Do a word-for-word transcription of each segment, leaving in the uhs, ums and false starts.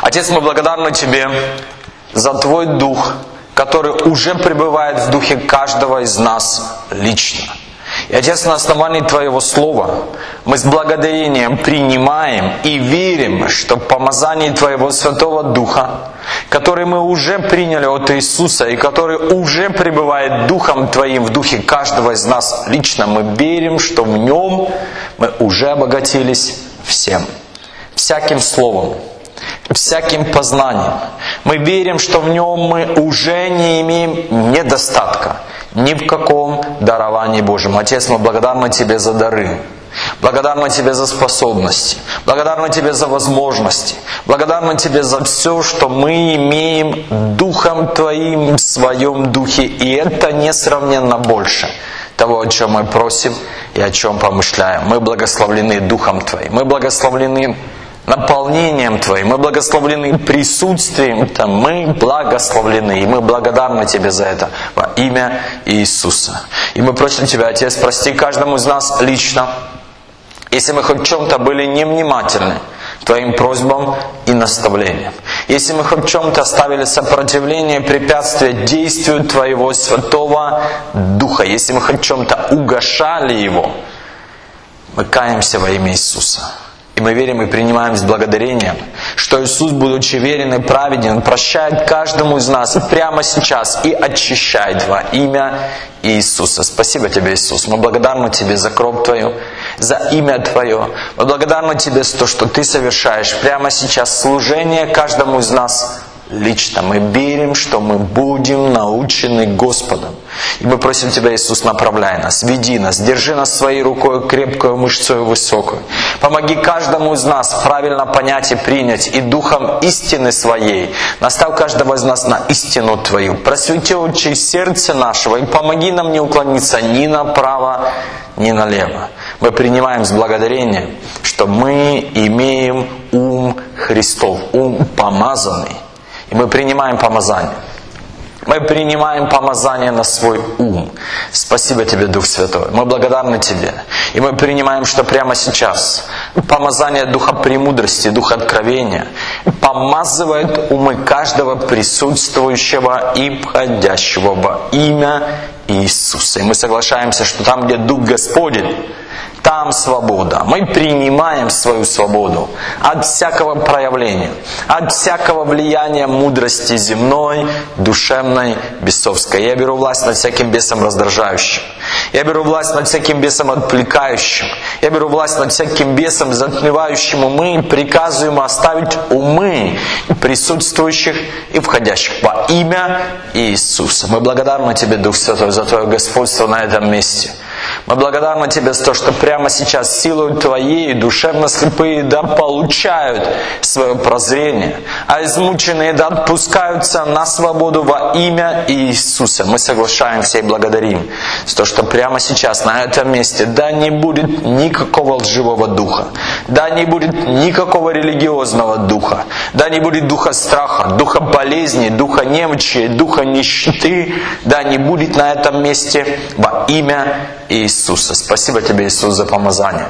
Отец, мы благодарны Тебе за Твой Дух, который уже пребывает в духе каждого из нас лично. И, Отец, на основании Твоего Слова мы с благодарением принимаем и верим, что помазание Твоего Святого Духа, который мы уже приняли от Иисуса и который уже пребывает Духом Твоим в духе каждого из нас лично, мы верим, что в Нем мы уже обогатились всем, всяким словом, всяким познанием. Мы верим, что в Нем мы уже не имеем недостатка ни в каком даровании Божьем. Отец, мы благодарны Тебе за дары. Благодарны Тебе за способности. Благодарны Тебе за возможности. Благодарны Тебе за все, что мы имеем Духом Твоим в Своем Духе. И это несравненно больше того, о чем мы просим и о чем помышляем. Мы благословлены Духом Твоим. Мы благословлены наполнением Твоим, мы благословлены присутствием Там, мы благословлены, и мы благодарны Тебе за это во имя Иисуса. И мы просим Тебя, Отец, прости каждому из нас лично, если мы хоть в чем-то были невнимательны Твоим просьбам и наставлениям. Если мы хоть в чем-то оставили сопротивление, препятствие действию Твоего Святого Духа, если мы хоть в чем-то угошали Его, мы каемся во имя Иисуса. И мы верим и принимаем с благодарением, что Иисус, будучи верен и праведен, прощает каждому из нас прямо сейчас и очищает во имя Иисуса. Спасибо Тебе, Иисус. Мы благодарны Тебе за кровь Твою, за имя Твое. Мы благодарны Тебе за то, что Ты совершаешь прямо сейчас служение каждому из нас лично. Мы верим, что мы будем научены Господом. И мы просим Тебя, Иисус, направляй нас, веди нас, держи нас своей рукой крепкую, мышцу высокую. Помоги каждому из нас правильно понять и принять и духом истины своей. Наставь каждого из нас на истину Твою. Просвети очи сердца нашего и помоги нам не уклониться ни направо, ни налево. Мы принимаем с благодарением, что мы имеем ум Христов, ум помазанный. И мы принимаем помазание. Мы принимаем помазание на свой ум. Спасибо Тебе, Дух Святой. Мы благодарны Тебе. И мы принимаем, что прямо сейчас помазание Духа премудрости, Духа откровения помазывает умы каждого присутствующего и входящего во имя Иисуса. И мы соглашаемся, что там, где Дух Господень, там свобода. Мы принимаем свою свободу от всякого проявления, от всякого влияния мудрости земной, душевной, бесовской. Я беру власть над всяким бесом раздражающим. Я беру власть над всяким бесом отвлекающим. Я беру власть над всяким бесом затмевающим умы. Приказываю ему оставить умы присутствующих и входящих во имя Иисуса. Мы благодарны Тебе, Дух Святой, за Твое господство на этом месте. Мы благодарны Тебе за то, что прямо сейчас силой Твоей душевно слепые да получают свое прозрение, а измученные да отпускаются на свободу во имя Иисуса. Мы соглашаемся и благодарим за то, что прямо сейчас на этом месте да не будет никакого лживого духа, да не будет никакого религиозного духа, да не будет духа страха, духа болезни, духа немощи, духа нищеты, да не будет на этом месте во имя Иисуса. Спасибо Тебе, Иисус, за помазание.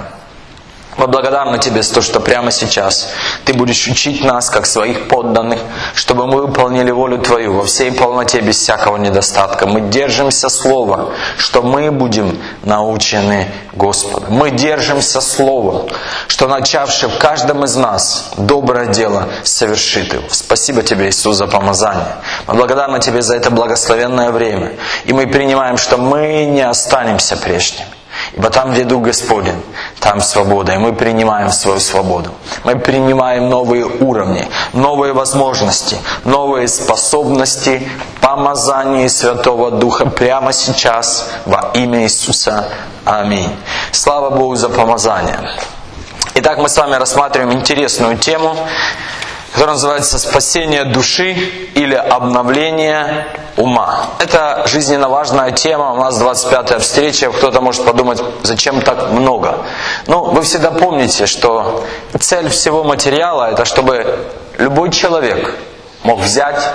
Мы благодарны Тебе за то, что прямо сейчас Ты будешь учить нас, как своих подданных, чтобы мы выполнили волю Твою во всей полноте, без всякого недостатка. Мы держимся Слова, что мы будем научены Господом. Мы держимся Слова, что начавший в каждом из нас доброе дело совершит его. Спасибо Тебе, Иисус, за помазание. Мы благодарны Тебе за это благословенное время. И мы принимаем, что мы не останемся прежними. Ибо там, где Дух Господень, там свобода. И мы принимаем свою свободу. Мы принимаем новые уровни, новые возможности, новые способности помазания Святого Духа прямо сейчас во имя Иисуса. Аминь. Слава Богу за помазание. Итак, мы с вами рассматриваем интересную тему, которая называется «Спасение души» или «Обновление ума». Это жизненно важная тема. У нас двадцать пятая встреча. Кто-то может подумать, зачем так много? Ну, вы всегда помните, что цель всего материала – это чтобы любой человек мог взять,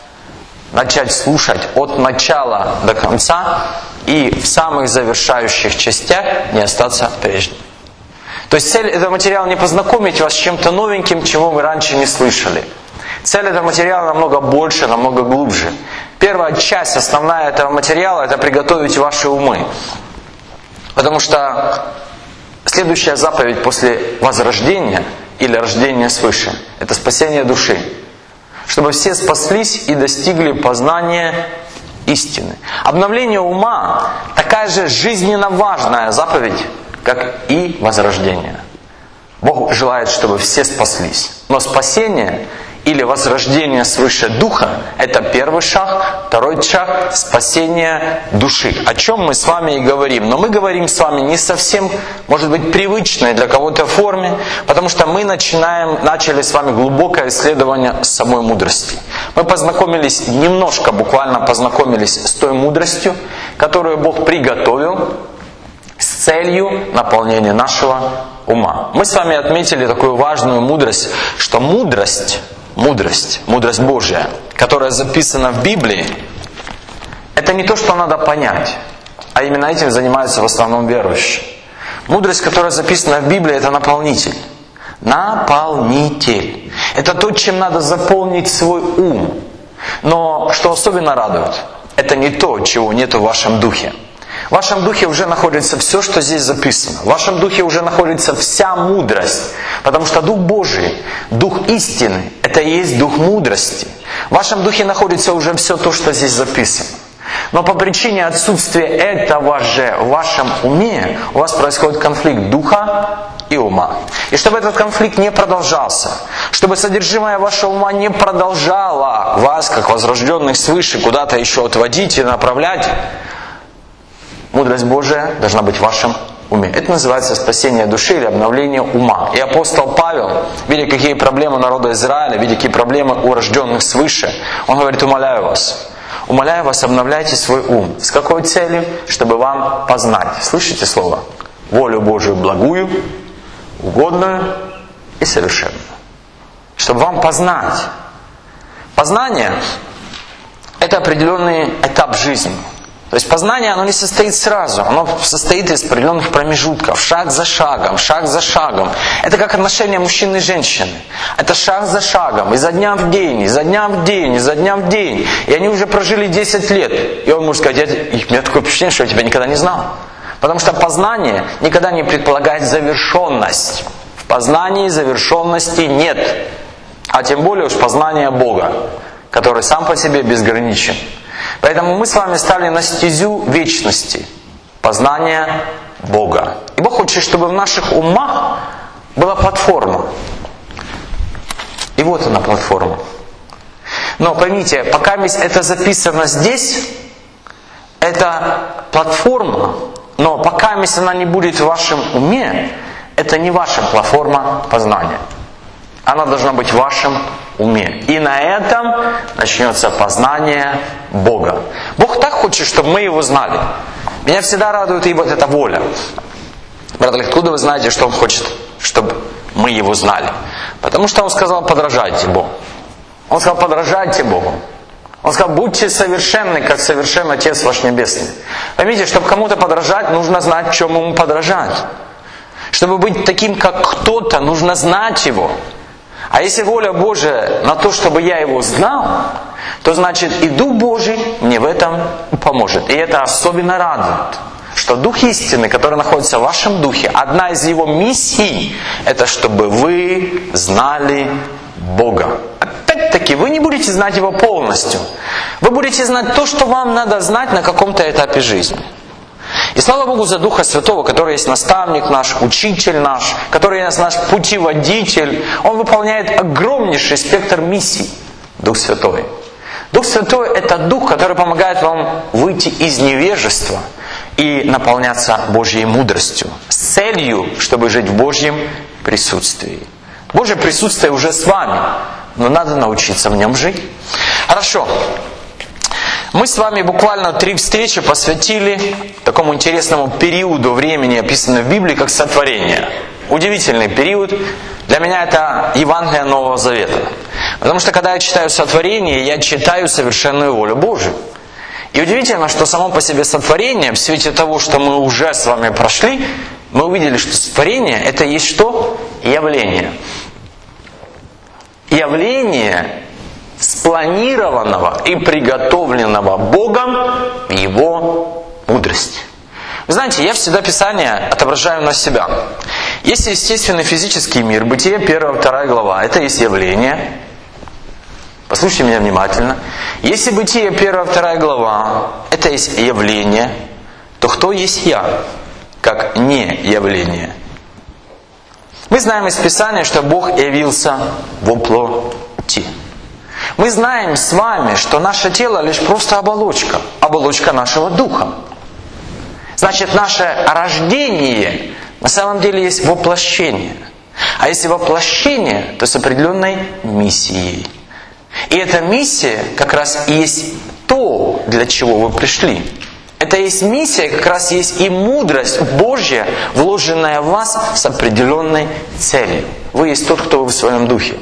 начать слушать от начала до конца и в самых завершающих частях не остаться прежним. То есть цель этого материала не познакомить вас с чем-то новеньким, чего вы раньше не слышали. Цель этого материала намного больше, намного глубже. Первая часть, основная этого материала, это приготовить ваши умы. Потому что следующая заповедь после возрождения или рождения свыше – это спасение души. Чтобы все спаслись и достигли познания истины. Обновление ума – такая же жизненно важная заповедь, как и возрождение. Бог желает, чтобы все спаслись. Но спасение или возрождение свыше духа – это первый шаг, второй шаг – спасение души. О чем мы с вами и говорим. Но мы говорим с вами не совсем, может быть, привычной для кого-то форме, потому что мы начинаем, начали с вами глубокое исследование самой мудрости. Мы познакомились, немножко буквально познакомились с той мудростью, которую Бог приготовил с целью наполнения нашего ума. Мы с вами отметили такую важную мудрость, что мудрость, мудрость, мудрость Божья, которая записана в Библии, это не то, что надо понять, а именно этим занимаются в основном верующие. Мудрость, которая записана в Библии, это наполнитель. Наполнитель. Это то, чем надо заполнить свой ум. Но что особенно радует, это не то, чего нет в вашем духе. В вашем духе уже находится все, что здесь записано. В вашем духе уже находится вся мудрость. Потому что Дух Божий, Дух истины, это и есть Дух мудрости. В вашем духе находится уже все то, что здесь записано. Но по причине отсутствия этого же в вашем уме, у вас происходит конфликт духа и ума. И чтобы этот конфликт не продолжался, чтобы содержимое вашего ума не продолжало вас, как возрожденных свыше, куда-то еще отводить и направлять, мудрость Божия должна быть в вашем уме. Это называется спасение души или обновление ума. И апостол Павел, видя, какие проблемы народа Израиля, видя, какие проблемы у рожденных свыше, он говорит: умоляю вас, умоляю вас, обновляйте свой ум. С какой целью? Чтобы вам познать. Слышите слово? Волю Божию благую, угодную и совершенную. Чтобы вам познать. Познание – это определенный этап жизни. То есть познание, оно не состоит сразу, оно состоит из определенных промежутков, шаг за шагом, шаг за шагом. Это как отношения мужчины и женщины. Это шаг за шагом, изо дня в день, изо дня в день, изо дня в день. И они уже прожили десять лет. И он может сказать: я, у меня такое впечатление, что я тебя никогда не знал. Потому что познание никогда не предполагает завершенность. В познании завершенности нет. А тем более уж познание Бога, который сам по себе безграничен. Поэтому мы с вами стали на стезю вечности, познания Бога. И Бог хочет, чтобы в наших умах была платформа. И вот она платформа. Но поймите, пока это записано здесь, это платформа, но пока она не будет в вашем уме, это не ваша платформа познания. Она должна быть в вашем уме. И на этом начнется познание Бога. Бог так хочет, чтобы мы Его знали. Меня всегда радует и вот эта воля. Брат, откуда вы знаете, что Он хочет, чтобы мы Его знали? Потому что Он сказал: подражайте Богу. Он сказал: подражайте Богу. Он сказал: будьте совершенны, как совершен Отец ваш Небесный. Поймите, чтобы кому-то подражать, нужно знать, чему Ему подражать. Чтобы быть таким, как кто-то, нужно знать Его. А если воля Божия на то, чтобы я Его знал, то значит и Дух Божий мне в этом поможет. И это особенно радует, что Дух истины, который находится в вашем духе, одна из Его миссий, это чтобы вы знали Бога. Опять-таки, вы не будете знать Его полностью. Вы будете знать то, что вам надо знать на каком-то этапе жизни. И слава Богу за Духа Святого, который есть наставник наш, учитель наш, который есть наш путеводитель. Он выполняет огромнейший спектр миссий. Дух Святой. Дух Святой – это Дух, который помогает вам выйти из невежества и наполняться Божьей мудростью. С целью, чтобы жить в Божьем присутствии. Божье присутствие уже с вами, но надо научиться в нем жить. Хорошо. Мы с вами буквально три встречи посвятили такому интересному периоду времени, описанному в Библии, как сотворение. Удивительный период. Для меня это Евангелие Нового Завета. Потому что когда я читаю сотворение, я читаю совершенную волю Божию. И удивительно, что само по себе сотворение, в свете того, что мы уже с вами прошли, мы увидели, что сотворение – это есть что? Явление. Явление спланированного и приготовленного Богом в Его мудрости. Вы знаете, я всегда Писание отображаю на себя. Есть естественный физический мир, Бытие первая, вторая глава, это есть явление. Послушайте меня внимательно. Если Бытие первая, вторая глава, это есть явление, то кто есть я, как не явление? Мы знаем из Писания, что Бог явился во плоти. Мы знаем с вами, что наше тело лишь просто оболочка, оболочка нашего духа. Значит, наше рождение на самом деле есть воплощение. А если воплощение, то с определенной миссией. И эта миссия как раз и есть то, для чего вы пришли. Это есть миссия, как раз есть и мудрость Божья, вложенная в вас с определенной целью. Вы есть тот, кто вы в своем духе,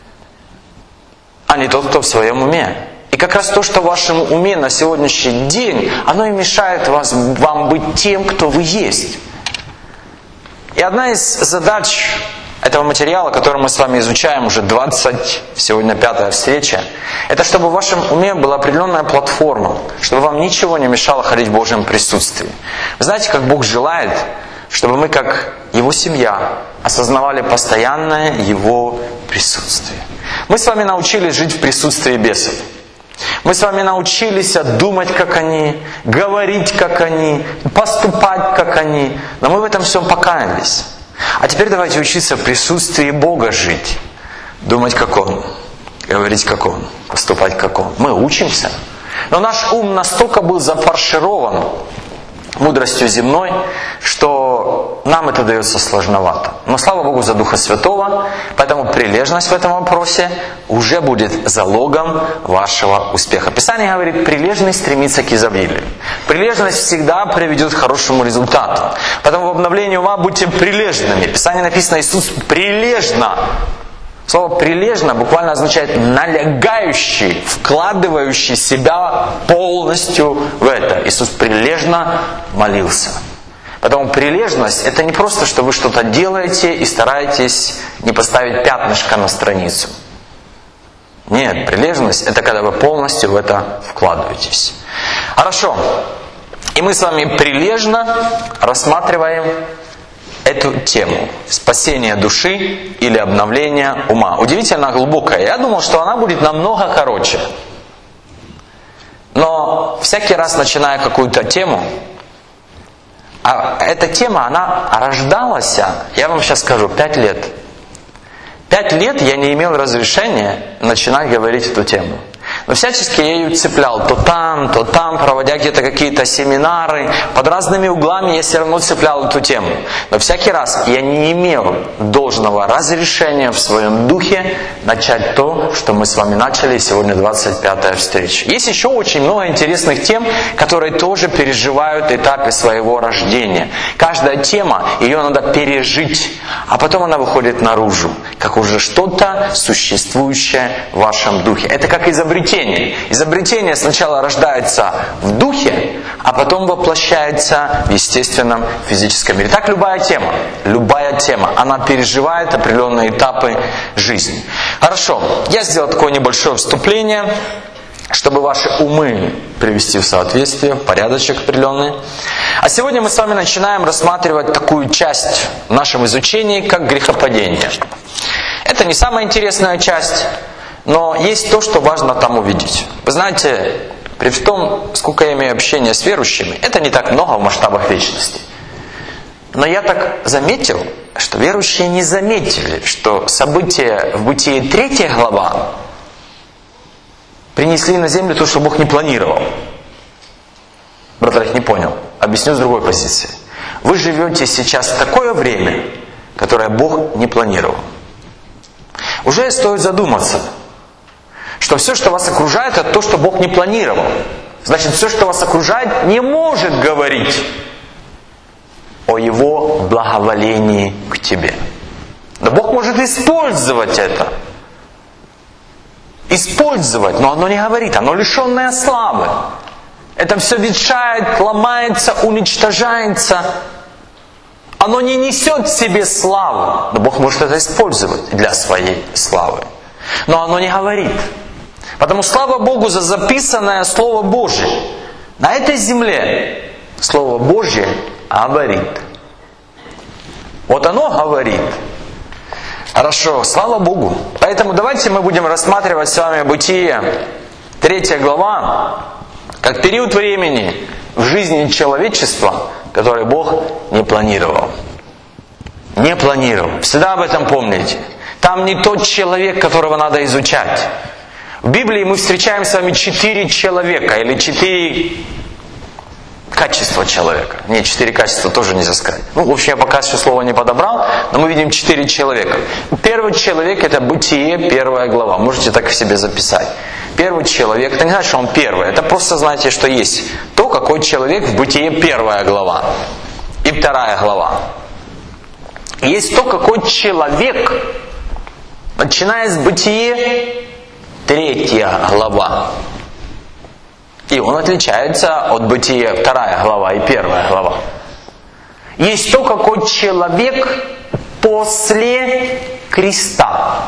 а не тот, кто в своем уме. И как раз то, что в вашем уме на сегодняшний день, оно и мешает вас, вам быть тем, кто вы есть. И одна из задач этого материала, который мы с вами изучаем уже двадцать, сегодня пятая встреча, это чтобы в вашем уме была определенная платформа, чтобы вам ничего не мешало ходить в Божьем присутствии. Вы знаете, как Бог желает, чтобы мы, как Его семья, осознавали постоянное Его присутствие. Мы с вами научились жить в присутствии бесов. Мы с вами научились думать, как они, говорить, как они, поступать, как они. Но мы в этом всем покаялись. А теперь давайте учиться в присутствии Бога жить. Думать, как Он. Говорить, как Он. Поступать, как Он. Мы учимся. Но наш ум настолько был зафарширован мудростью земной, что нам это дается сложновато. Но слава Богу за Духа Святого, поэтому прилежность в этом вопросе уже будет залогом вашего успеха. Писание говорит, прилежность стремится к изобилию. Прилежность всегда приведет к хорошему результату. Поэтому в обновлении ума будьте прилежными. В Писании написано, Иисус прилежно. Слово «прилежно» буквально означает «налягающий», вкладывающий себя полностью в это. Иисус прилежно молился. Поэтому прилежность – это не просто, что вы что-то делаете и стараетесь не поставить пятнышко на страницу. Нет, прилежность – это когда вы полностью в это вкладываетесь. Хорошо. И мы с вами прилежно рассматриваем эту тему. Спасение души или обновление ума. Удивительно глубокая. Я думал, что она будет намного короче. Но всякий раз, начиная какую-то тему, а эта тема, она рождалась, я вам сейчас скажу, пять лет. Пять лет я не имел разрешения начинать говорить эту тему. Но всячески я ее цеплял то там, то там, проводя где-то какие-то семинары. Под разными углами я все равно цеплял эту тему. Но всякий раз я не имел должного разрешения в своем духе начать то, что мы с вами начали, и сегодня двадцать пятая встреча. Есть еще очень много интересных тем, которые тоже переживают этапы своего рождения. Каждая тема, ее надо пережить, а потом она выходит наружу, как уже что-то существующее в вашем духе. Это как изобретение. Изобретение сначала рождается в духе, а потом воплощается в естественном физическом мире. Так любая тема, любая тема, она переживает определенные этапы жизни. Хорошо, я сделал такое небольшое вступление, чтобы ваши умы привести в соответствие, в порядочек определенный. А сегодня мы с вами начинаем рассматривать такую часть в нашем изучении, как грехопадение. Это не самая интересная часть, но есть то, что важно там увидеть. Вы знаете, при том, сколько я имею общения с верующими, это не так много в масштабах вечности. Но я так заметил, что верующие не заметили, что события в Бытие третья глава принесли на землю то, что Бог не планировал. Брат Олег не понял. Объясню с другой позиции. Вы живете сейчас в такое время, которое Бог не планировал. Уже стоит задуматься, что все, что вас окружает, это то, что Бог не планировал. Значит, все, что вас окружает, не может говорить о Его благоволении к тебе. Но Бог может использовать это. Использовать, но оно не говорит, оно лишенное славы. Это все ветшает, ломается, уничтожается. Оно не несет в себе славу. Но Бог может это использовать для своей славы. Но оно не говорит. Потому слава Богу за записанное Слово Божие. На этой земле Слово Божье говорит. Вот оно говорит. Хорошо, слава Богу. Поэтому давайте мы будем рассматривать с вами Бытие, третья глава, как период времени в жизни человечества, который Бог не планировал. Не планировал. Всегда об этом помните. Там не тот человек, которого надо изучать. В Библии мы встречаем с вами четыре человека или четыре качества человека. Не, четыре качества тоже нельзя сказать. Ну, в общем, я пока еще слово не подобрал, но мы видим четыре человека. Первый человек — это Бытие, первая глава. Можете так в себе записать. Первый человек, это не значит, что он первый. Это просто знаете, что есть то, какой человек в Бытие первая глава и вторая глава. Есть то, какой человек, начиная с Бытие, третья глава. И он отличается от Бытия вторая глава и первая глава. Есть то, какой человек после креста.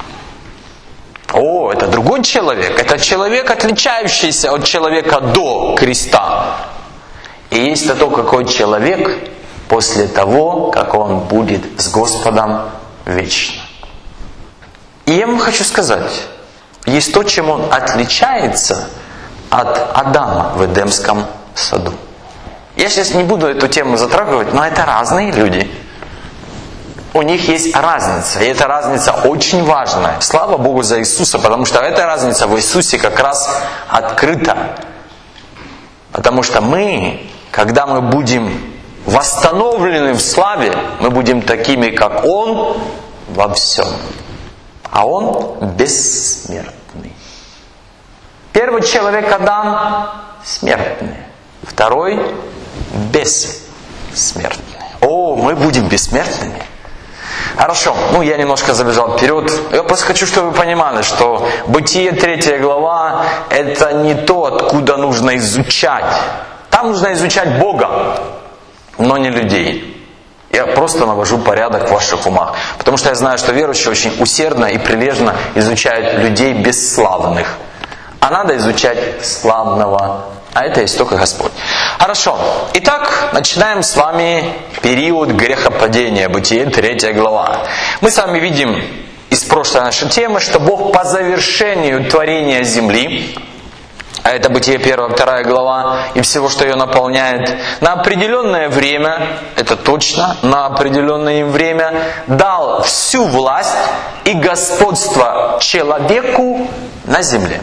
О, это другой человек. Это человек, отличающийся от человека до креста. И есть то, какой человек после того, как он будет с Господом вечно. И я вам хочу сказать, есть то, чем он отличается от Адама в Эдемском саду. Я сейчас не буду эту тему затрагивать, но это разные люди. У них есть разница, и эта разница очень важная. Слава Богу за Иисуса, потому что эта разница в Иисусе как раз открыта. Потому что мы, когда мы будем восстановлены в славе, мы будем такими, как Он, во всем. А Он бессмертный. Первый человек Адам смертный, второй бессмертный. О, мы будем бессмертными. Хорошо, ну я немножко забежал вперед. Я просто хочу, чтобы вы понимали, что Бытие третья глава — это не то, откуда нужно изучать. Там нужно изучать Бога, но не людей. Я просто навожу порядок в ваших умах. Потому что я знаю, что верующие очень усердно и прилежно изучают людей бесславных. А надо изучать славного. А это есть только Господь. Хорошо. Итак, начинаем с вами период грехопадения. Бытие, третья глава. Мы с вами видим из прошлой нашей темы, что Бог по завершению творения земли, а это Бытие первая, вторая глава, и всего, что ее наполняет, на определенное время, это точно, на определенное им время, дал всю власть и господство человеку на земле.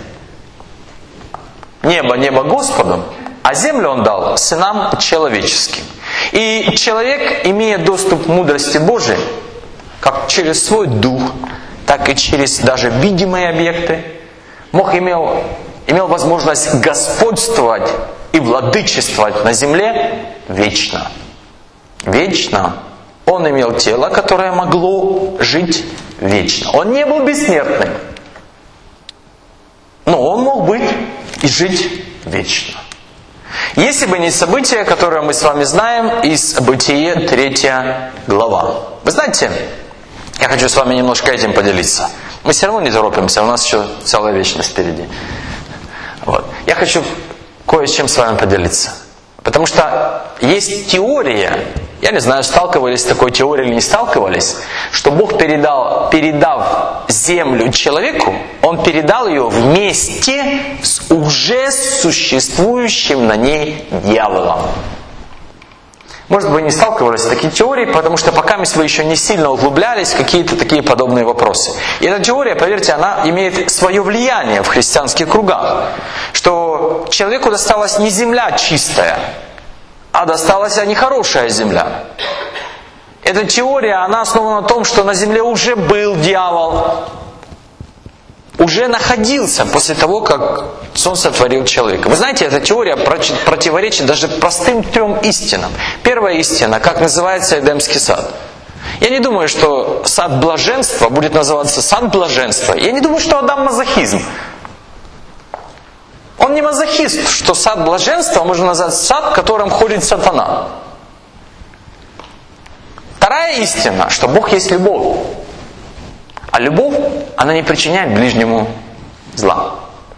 Небо, небо Господом, а землю Он дал сынам человеческим. И человек, имея доступ к мудрости Божией, как через свой дух, так и через даже видимые объекты, мог имел, имел возможность господствовать и владычествовать на земле вечно. Вечно. Он имел тело, которое могло жить вечно. Он не был бессмертным, но он мог быть и жить вечно. Если бы не события, которые мы с вами знаем из Бытие третья глава. Вы знаете, я хочу с вами немножко этим поделиться. Мы все равно не торопимся, у нас еще целая вечность впереди. Вот. Я хочу кое с чем с вами поделиться. Потому что есть теория, я не знаю, сталкивались с такой теорией или не сталкивались, что Бог передал, передав землю человеку, Он передал ее вместе с уже существующим на ней дьяволом. Может быть, не сталкивались с такой теорией, потому что пока мы еще не сильно углублялись в какие-то такие подобные вопросы. И эта теория, поверьте, она имеет свое влияние в христианских кругах. Что человеку досталась не земля чистая, а досталась нехорошая земля. Эта теория, она основана на том, что на земле уже был дьявол, уже находился после того, как Он сотворил человека. Вы знаете, эта теория противоречит даже простым трем истинам. Первая истина, как называется Эдемский сад. Я не думаю, что сад блаженства будет называться сад блаженства. Я не думаю, что Адам мазохизм. Он не мазохист, что сад блаженства можно назвать сад, в котором ходит сатана. Вторая истина, что Бог есть любовь. А любовь, она не причиняет ближнему зла.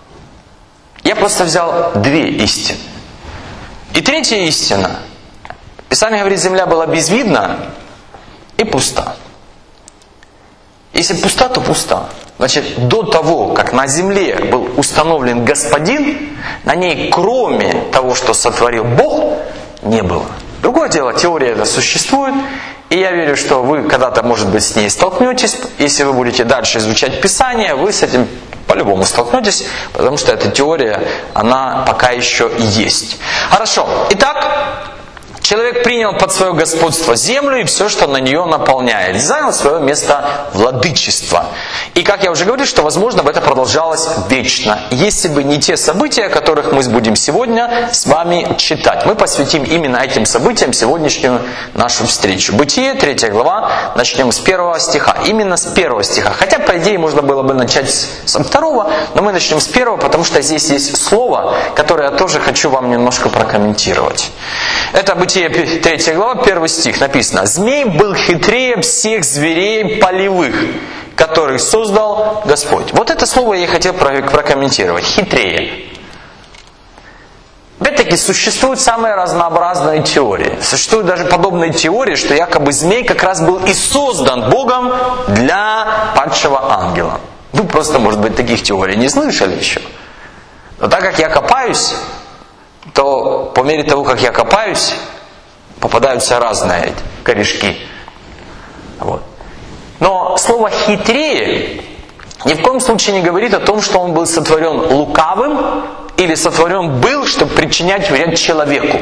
Я просто взял две истины. И третья истина. Писание говорит, земля была безвидна и пуста. Если пуста, то пуста. Значит, до того, как на земле был установлен Господин, на ней, кроме того, что сотворил Бог, не было. Другое дело, теория эта существует, и я верю, что вы когда-то, может быть, с ней столкнетесь. Если вы будете дальше изучать Писание, вы с этим по-любому столкнетесь, потому что эта теория, она пока еще есть. Хорошо. Итак, человек принял под свое господство землю и все, что на нее наполняет. Занял свое место владычества. И, как я уже говорил, что, возможно, бы это продолжалось вечно, если бы не те события, о которых мы будем сегодня с вами читать. Мы посвятим именно этим событиям сегодняшнюю нашу встречу. Бытие, третья глава, начнем с первого стиха. Именно с первого стиха. Хотя, по идее, можно было бы начать со второго, но мы начнем с первого, потому что здесь есть слово, которое я тоже хочу вам немножко прокомментировать. Это Бытие, третья глава, первый стих, написано: «Змей был хитрее всех зверей полевых, которых создал Господь». Вот это слово я и хотел прокомментировать. Хитрее. Опять-таки, существуют самые разнообразные теории. Существуют даже подобные теории, что якобы змей как раз был и создан Богом для падшего ангела. Вы просто, может быть, таких теорий не слышали еще. Но так как я копаюсь, то по мере того, как я копаюсь, попадаются разные корешки. Вот. Но слово «хитрее» ни в коем случае не говорит о том, что он был сотворен лукавым или сотворен был, чтобы причинять вред человеку.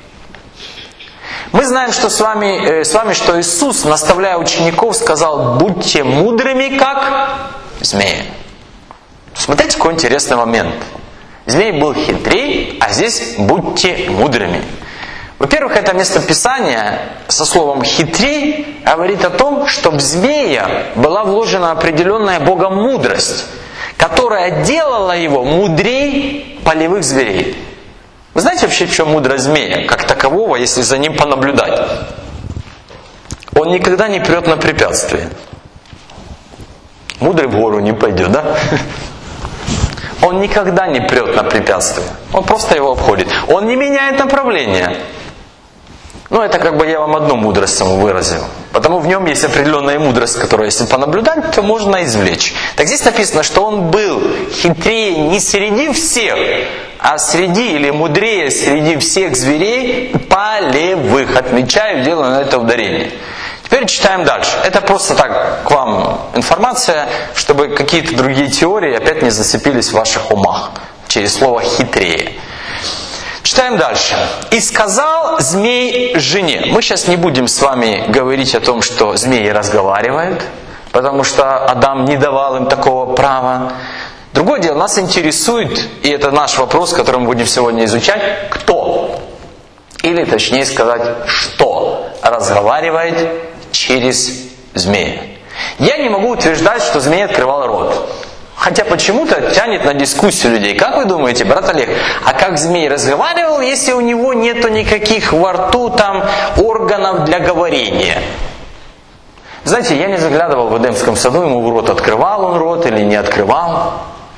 Мы знаем, что с вами, э, с вами, что Иисус, наставляя учеников, сказал: «Будьте мудрыми, как змеи». Смотрите, какой интересный момент. Змей был хитрей, а здесь будьте мудрыми. Во-первых, это местописание со словом «хитрей» говорит о том, что в змея была вложена определенная Богом мудрость, которая делала его мудрей полевых зверей. Вы знаете вообще, в чем мудрость змея, как такового, если за ним понаблюдать? Он никогда не прет на препятствие. Мудрый в гору не пойдет, да? Он никогда не прет на препятствие. Он просто его обходит. Он не меняет направление. Ну, это как бы я вам одну мудрость саму выразил. Потому в нем есть определенная мудрость, которую, если понаблюдать, то можно извлечь. Так здесь написано, что он был хитрее не среди всех, а среди или мудрее среди всех зверей полевых. Отмечаю, делаю на это ударение. Теперь читаем дальше. Это просто так к вам информация, чтобы какие-то другие теории опять не зацепились в ваших умах через слово «хитрее». Читаем дальше. «И сказал змей жене». Мы сейчас не будем с вами говорить о том, что змеи разговаривают, потому что Адам не давал им такого права. Другое дело, нас интересует, и это наш вопрос, который мы будем сегодня изучать, кто? Или точнее сказать, что разговаривает через змея. Я не могу утверждать, что змей открывал рот. Хотя почему-то тянет на дискуссию людей. Как вы думаете, брат Олег, а как змей разговаривал, если у него нету никаких во рту там органов для говорения? Знаете, я не заглядывал в Эдемском саду, ему в рот, открывал он рот или не открывал.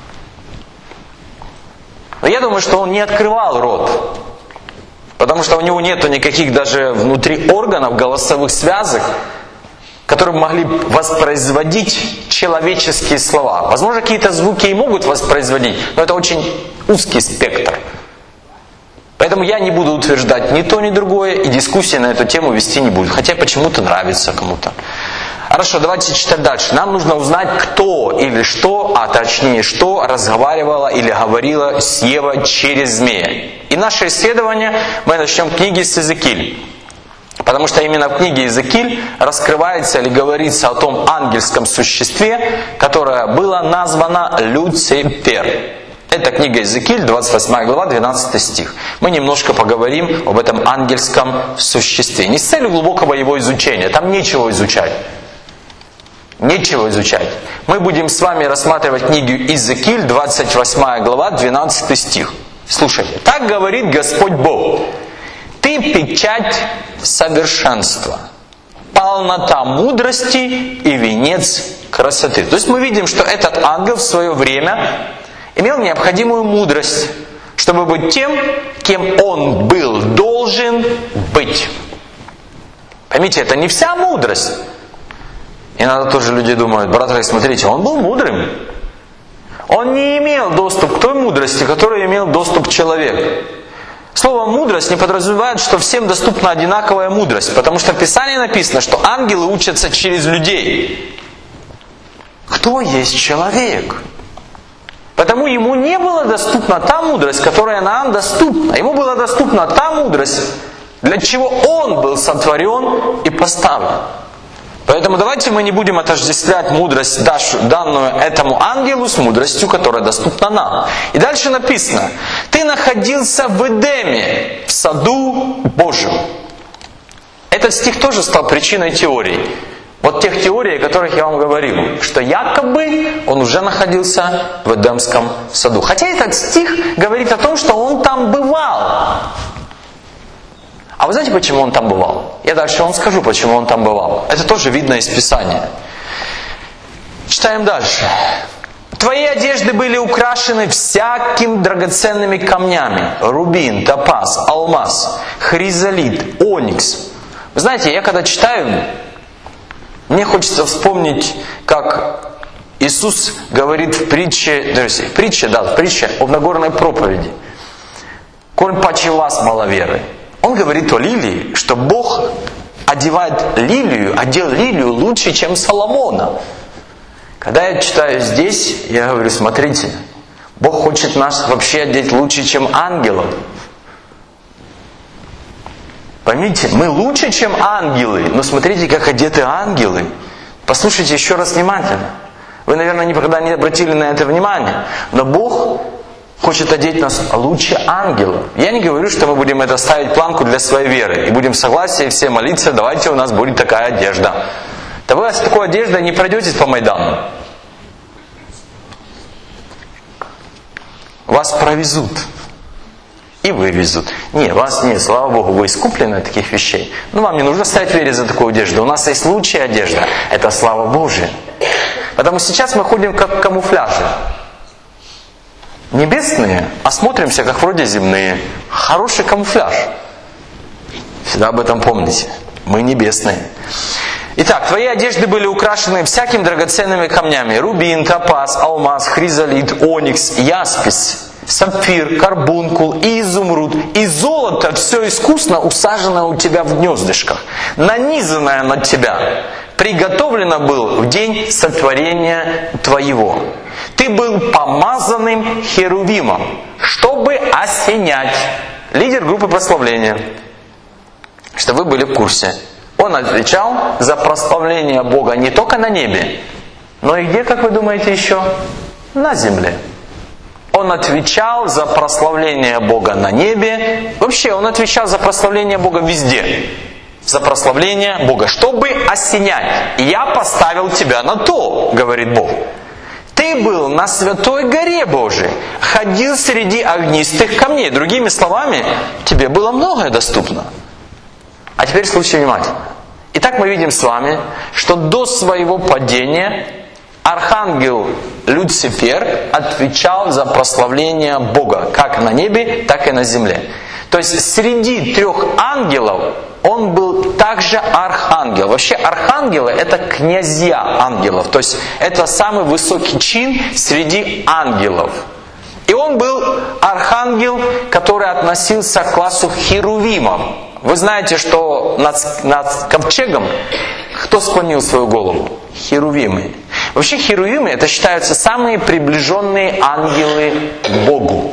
Но я думаю, что он не открывал рот. Потому что у него нету никаких даже внутри органов, голосовых связок, которые могли воспроизводить человеческие слова. Возможно, какие-то звуки и могут воспроизводить, но это очень узкий спектр. Поэтому я не буду утверждать ни то, ни другое, и дискуссии на эту тему вести не буду. Хотя почему-то нравится кому-то. Хорошо, давайте читать дальше. Нам нужно узнать, кто или что, а точнее, что разговаривала или говорила с Евой через змея. И наше исследование мы начнем в книге с Иезекииль. Потому что именно в книге Иезекииль раскрывается или говорится о том ангельском существе, которое было названо Люцифер. Это книга Иезекииль, двадцать восьмая глава, двенадцатый стих. Мы немножко поговорим об этом ангельском существе. Не с целью глубокого его изучения, там нечего изучать. Нечего изучать. Мы будем с вами рассматривать книгу Иезекииль, двадцать восьмая глава, двенадцатый стих. Слушайте. «Так говорит Господь Бог: ты печать совершенства, полнота мудрости и венец красоты». То есть мы видим, что этот ангел в свое время имел необходимую мудрость. чтобы быть тем, кем он был должен быть. Поймите, это не вся мудрость. Иногда тоже люди думают: братья, смотрите, он был мудрым. Он не имел доступ к той мудрости, которой имел доступ человек. Слово «мудрость» не подразумевает, что всем доступна одинаковая мудрость, потому что в Писании написано, что ангелы учатся через людей. Кто есть человек? Потому ему не была доступна та мудрость, которая нам доступна. Ему была доступна та мудрость, для чего он был сотворен и поставлен. Поэтому давайте мы не будем отождествлять мудрость, данную этому ангелу, с мудростью, которая доступна нам. И дальше написано: «Ты находился в Эдеме, в саду Божьем». Этот стих тоже стал причиной теорий. Вот тех теорий, о которых я вам говорил, что якобы он уже находился в Эдемском саду. Хотя этот стих говорит о том, что он там бывал. А вы знаете, почему он там бывал? Я дальше вам скажу, почему он там бывал. Это тоже видно из Писания. Читаем дальше. «Твои одежды были украшены всякими драгоценными камнями: рубин, топаз, алмаз, хризолит, оникс». Вы знаете, я когда читаю, мне хочется вспомнить, как Иисус говорит в притче, в притче, да, в притче о Нагорной проповеди: «Коль паче вас мало веры». Он говорит о лилии, что Бог одевает лилию, одел лилию лучше, чем Соломона. Когда я читаю здесь, я говорю: смотрите, Бог хочет нас вообще одеть лучше, чем ангелов. Поймите, мы лучше, чем ангелы, но смотрите, как одеты ангелы. Послушайте еще раз внимательно. Вы, наверное, никогда не обратили на это внимание, но Бог хочет одеть нас лучше ангелов. Я не говорю, что мы будем это ставить планку для своей веры и будем в согласии все молиться: давайте у нас будет такая одежда. Да вы с такой одеждой не пройдетесь по Майдану. Вас провезут и вывезут. Не, вас нет, слава Богу, вы искуплены от таких вещей. Но вам не нужно ставить вере за такую одежду. У нас есть лучшая одежда. Это слава Божия. Потому сейчас мы ходим как в камуфляже. Небесные, а смотримся как вроде земные. Хороший камуфляж. Всегда об этом помните. Мы небесные. Итак, твои одежды были украшены всякими драгоценными камнями: рубин, топаз, алмаз, хризолит, оникс, яспис, сапфир, карбункул и изумруд. И золото все искусно усажено у тебя в гнездышках, нанизанное над тебя. Приготовлено был в день сотворения твоего. Ты был помазанным херувимом, чтобы осенять. Лидер группы прославления. Чтобы вы были в курсе. Он отвечал за прославление Бога не только на небе, но и где, как вы думаете, еще? На земле. Он отвечал за прославление Бога на небе. Вообще, он отвечал за прославление Бога везде. За прославление Бога, чтобы осенять. «Я поставил тебя на то», говорит Бог. «Ты был на святой горе Божией, ходил среди огнистых камней». Другими словами, тебе было многое доступно. А теперь слушайте внимательно. Итак, мы видим с вами, что до своего падения архангел Люцифер отвечал за прославление Бога, как на небе, так и на земле. То есть среди трех ангелов он был также архангел. Вообще архангелы — это князья ангелов. То есть это самый высокий чин среди ангелов. И он был архангел, который относился к классу херувимов. Вы знаете, что над, над ковчегом кто склонил свою голову? Херувимы. Вообще херувимы — это считаются самые приближенные ангелы к Богу.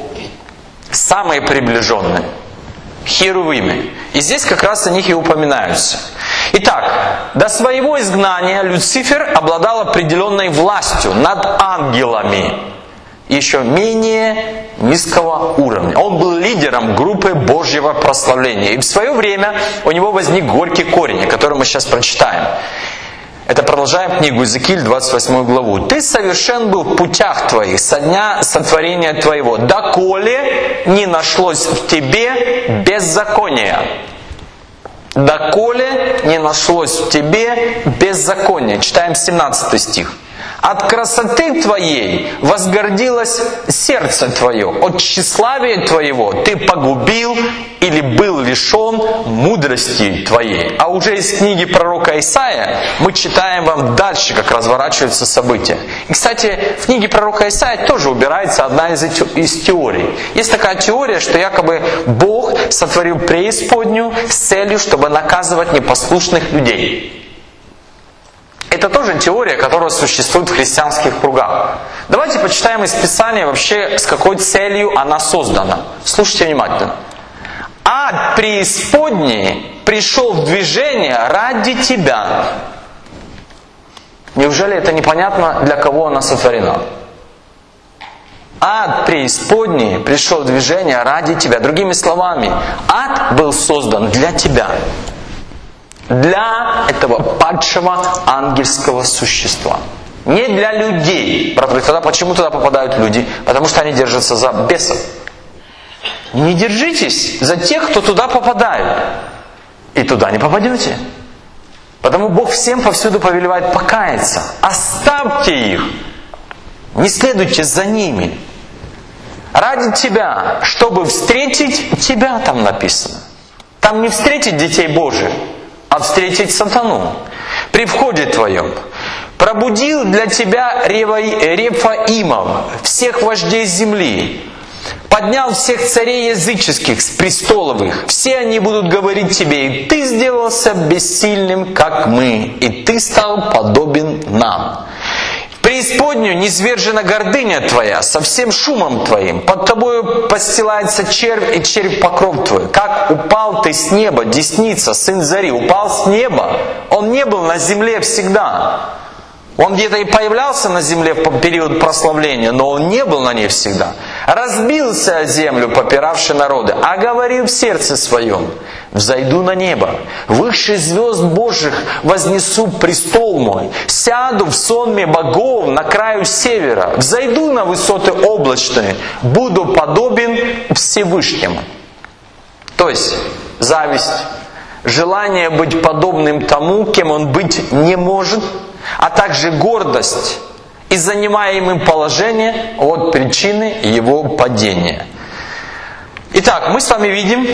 Самые приближенные. Херувимы. И здесь как раз о них и упоминаются. Итак, до своего изгнания Люцифер обладал определенной властью над ангелами еще менее низкого уровня. Он был лидером группы Божьего прославления. И в свое время у него возник горький корень, который мы сейчас прочитаем. Это продолжаем книгу Иезекииль, двадцать восьмую главу. «Ты совершен был в путях твоих со дня сотворения твоего, доколе не нашлось в тебе беззакония». Доколе не нашлось в тебе беззакония. Читаем семнадцатый стих. От красоты Твоей возгордилось сердце Твое, от тщеславия Твоего Ты погубил или был лишен мудрости Твоей. А уже из книги пророка Исаия мы читаем вам дальше, как разворачиваются события. И, кстати, в книге пророка Исаия тоже убирается одна из, из теорий. Есть такая теория, что якобы Бог сотворил преисподнюю с целью, чтобы наказывать непослушных людей. Это тоже теория, которая существует в христианских кругах. Давайте почитаем из Писания вообще, с какой целью она создана. Слушайте внимательно. Ад преисподней пришел в движение ради тебя. Неужели это непонятно, для кого она сотворена? Ад преисподней пришел в движение ради тебя. Другими словами, ад был создан для тебя. Для этого падшего ангельского существа. Не для людей. Тогда почему туда попадают люди? Потому что они держатся за бесов. Не держитесь за тех, кто туда попадает. И туда не попадете. Потому Бог всем повсюду повелевает покаяться. Оставьте их. Не следуйте за ними. Ради тебя, чтобы встретить тебя, там написано. Там не встретить детей Божьих, а встретить сатану. При входе твоем пробудил для тебя Рефаимов, всех вождей земли, поднял всех царей языческих с престоловых, все они будут говорить тебе, и ты сделался бессильным, как мы, и ты стал подобен нам. Преисподнюю низвержена гордыня твоя, со всем шумом твоим. Под тобою постилается червь, и червь покров твой. Как упал ты с неба, десница, сын зари, упал с неба. Он не был на земле всегда. Он где-то и появлялся на земле в период прославления, но он не был на ней всегда. Разбился о землю, попиравший народы, а говорил в сердце своем: взойду на небо, выше звезд Божьих вознесу престол мой, сяду в сонме богов на краю севера, взойду на высоты облачные, буду подобен Всевышнему. То есть зависть, желание быть подобным тому, кем он быть не может, а также гордость и занимаемым положение от причины его падения. Итак, мы с вами видим,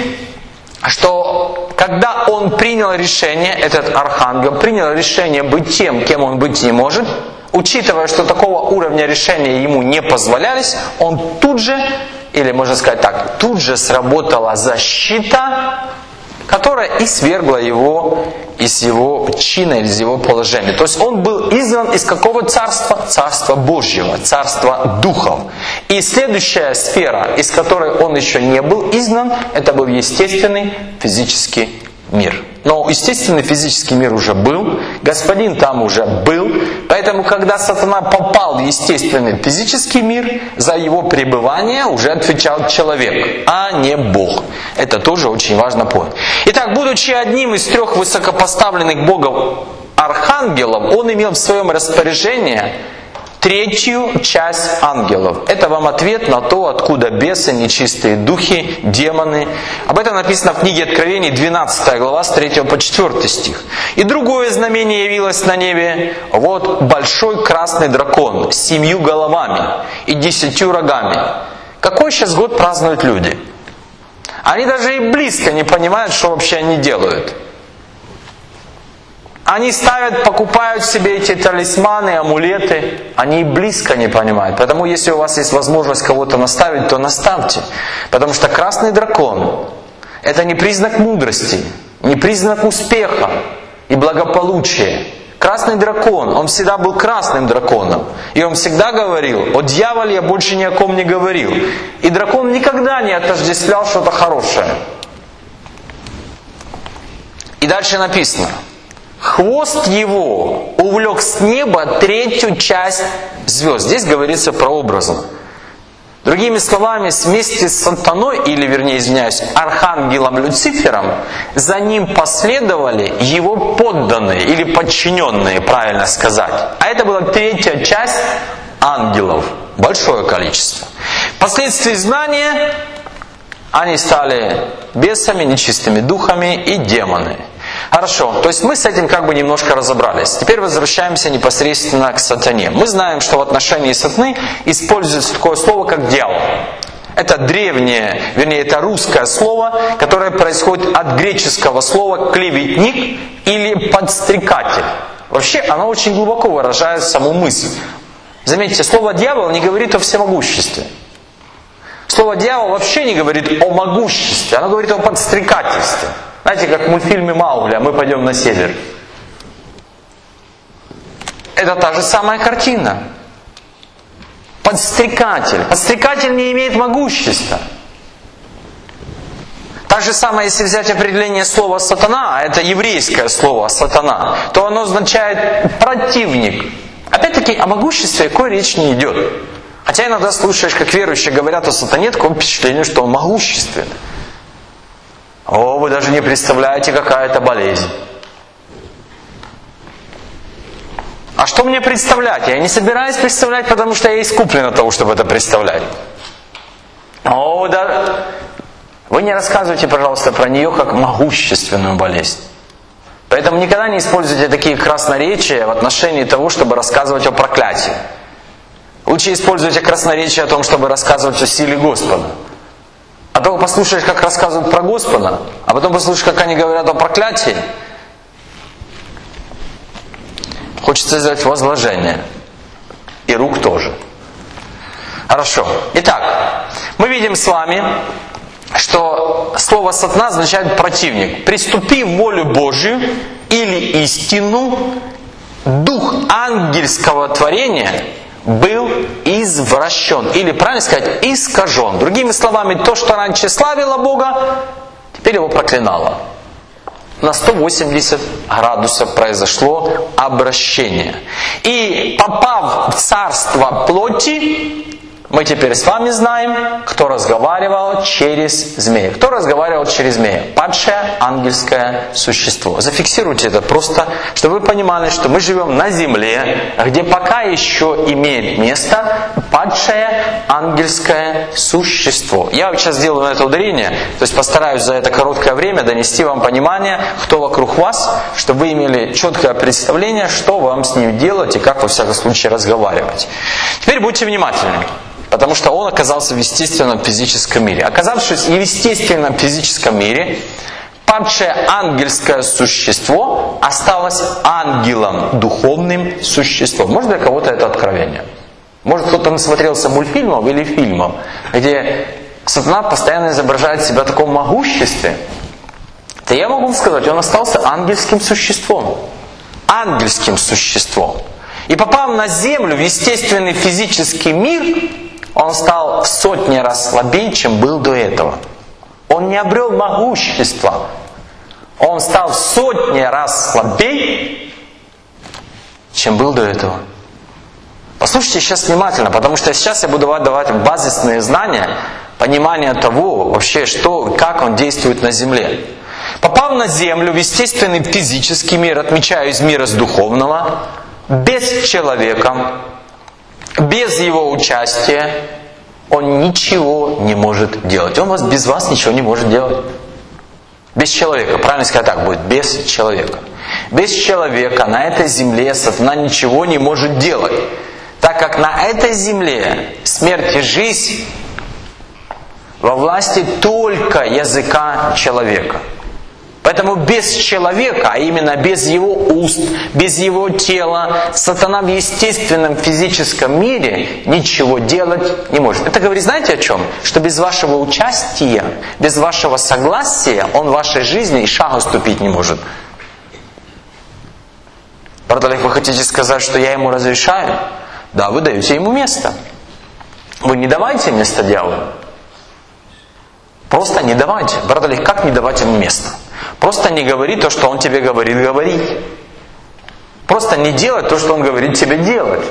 что когда он принял решение, этот архангел принял решение быть тем, кем он быть не может, учитывая, что такого уровня решения ему не позволялись, он тут же, или можно сказать так, тут же сработала защита, которая и свергла его из его чина, из его положения. То есть он был изгнан из какого царства? Царства Божьего, царства духов. И следующая сфера, из которой он еще не был изгнан, это был естественный физический мир. Но естественный физический мир уже был, Господин там уже был, поэтому когда сатана попал в естественный физический мир, за его пребывание уже отвечал человек, а не Бог. Это тоже очень важно понять. Итак, будучи одним из трех высокопоставленных Богом архангелов, он имел в своем распоряжении третью часть ангелов. Это вам ответ на то, откуда бесы, нечистые духи, демоны. Об этом написано в книге Откровений, двенадцатая глава, с третьего по четвёртый стих. «И другое знамение явилось на небе. Вот большой красный дракон с семью головами и десятью рогами». Какой сейчас год празднуют люди? Они даже и близко не понимают, что вообще они делают. Они ставят, покупают себе эти талисманы, амулеты. Они и близко не понимают. Поэтому, если у вас есть возможность кого-то наставить, то наставьте. Потому что красный дракон – это не признак мудрости, не признак успеха и благополучия. Красный дракон, он всегда был красным драконом. И он всегда говорил: о дьяволе я больше ни о ком не говорил. И дракон никогда не отождествлял что-то хорошее. И дальше написано: хвост его увлек с неба третью часть звезд. Здесь говорится прообразно. Другими словами, вместе с сатаной, или вернее, извиняюсь, архангелом Люцифером, за ним последовали его подданные, или подчиненные, правильно сказать. А это была третья часть ангелов. Большое количество. Впоследствии изгнания они стали бесами, нечистыми духами и демоны. Хорошо, то есть мы с этим как бы немножко разобрались. Теперь возвращаемся непосредственно к сатане. Мы знаем, что в отношении сатаны используется такое слово, как дьявол. Это древнее, вернее, это русское слово, которое происходит от греческого слова клеветник или подстрекатель. Вообще, оно очень глубоко выражает саму мысль. Заметьте, слово дьявол не говорит о всемогуществе. Слово дьявол вообще не говорит о могуществе, оно говорит о подстрекательстве. Знаете, как в мультфильме «Маугли», а мы пойдем на север. Это та же самая картина. Подстрекатель. Подстрекатель не имеет могущества. Так же самое, если взять определение слова «сатана», а это еврейское слово «сатана», то оно означает «противник». Опять-таки, о могуществе какой речь не идет. Хотя иногда слушаешь, как верующие говорят о сатане, такое впечатление, что он могущественный. О, вы даже не представляете, какая это болезнь. А что мне представлять? Я не собираюсь представлять, потому что я искуплен от того, чтобы это представлять. О, да. Вы не рассказывайте, пожалуйста, про нее как могущественную болезнь. Поэтому никогда не используйте такие красноречия в отношении того, чтобы рассказывать о проклятии. Лучше используйте красноречие о том, чтобы рассказывать о силе Господа. А то послушаешь, как рассказывают про Господа, а потом послушаешь, как они говорят о проклятии. Хочется сделать возложение. И рук тоже. Хорошо. Итак, мы видим с вами, что слово «сатана» означает «противник». «Приступи в волю Божию» или «истину», дух ангельского творения был извращен. Или, правильно сказать, искажен. Другими словами, то, что раньше славило Бога, теперь его проклинало. На сто восемьдесят градусов произошло обращение. И попав в царство плоти, мы теперь с вами знаем, кто разговаривал через змея. Кто разговаривал через змея? Падшее ангельское существо. Зафиксируйте это просто, чтобы вы понимали, что мы живем на земле, где пока еще имеет место падшее ангельское существо. Я сейчас сделаю на это ударение, то есть постараюсь за это короткое время донести вам понимание, кто вокруг вас, чтобы вы имели четкое представление, что вам с ним делать и как во всяком случае разговаривать. Теперь будьте внимательны. Потому что он оказался в естественном физическом мире. Оказавшись в естественном физическом мире, падшее ангельское существо осталось ангелом, духовным существом. Может, для кого-то это откровение? Может, кто-то насмотрелся мультфильмов или фильмов, где сатана постоянно изображает себя в таком могуществе. То я могу сказать, он остался ангельским существом. Ангельским существом. И попав на землю, в естественный физический мир, он стал в сотни раз слабее, чем был до этого. Он не обрел могущества. Он стал в сотни раз слабее, чем был до этого. Послушайте сейчас внимательно, потому что сейчас я буду давать базисные знания, понимание того, вообще, что, как он действует на земле. Попав на землю, в естественный физический мир, отмечаю из мира с духовного, без человека, без его участия, он ничего не может делать. Он вас, без вас ничего не может делать. Без человека, правильно сказать так будет, без человека. Без человека на этой земле сатана ничего не может делать. Так как на этой земле смерть и жизнь во власти только языка человека. Поэтому без человека, а именно без его уст, без его тела, сатана в естественном физическом мире ничего делать не может. Это говорит, знаете о чем? Что без вашего участия, без вашего согласия он в вашей жизни и шагу ступить не может. Брат Олег, вы хотите сказать, что я ему разрешаю? Да, вы даете ему место. Вы не давайте место дьяволу. Просто не давайте. Брат Олег, как не давать ему место? Просто не говори то, что он тебе говорит говорить. Просто не делать то, что он говорит тебе делать.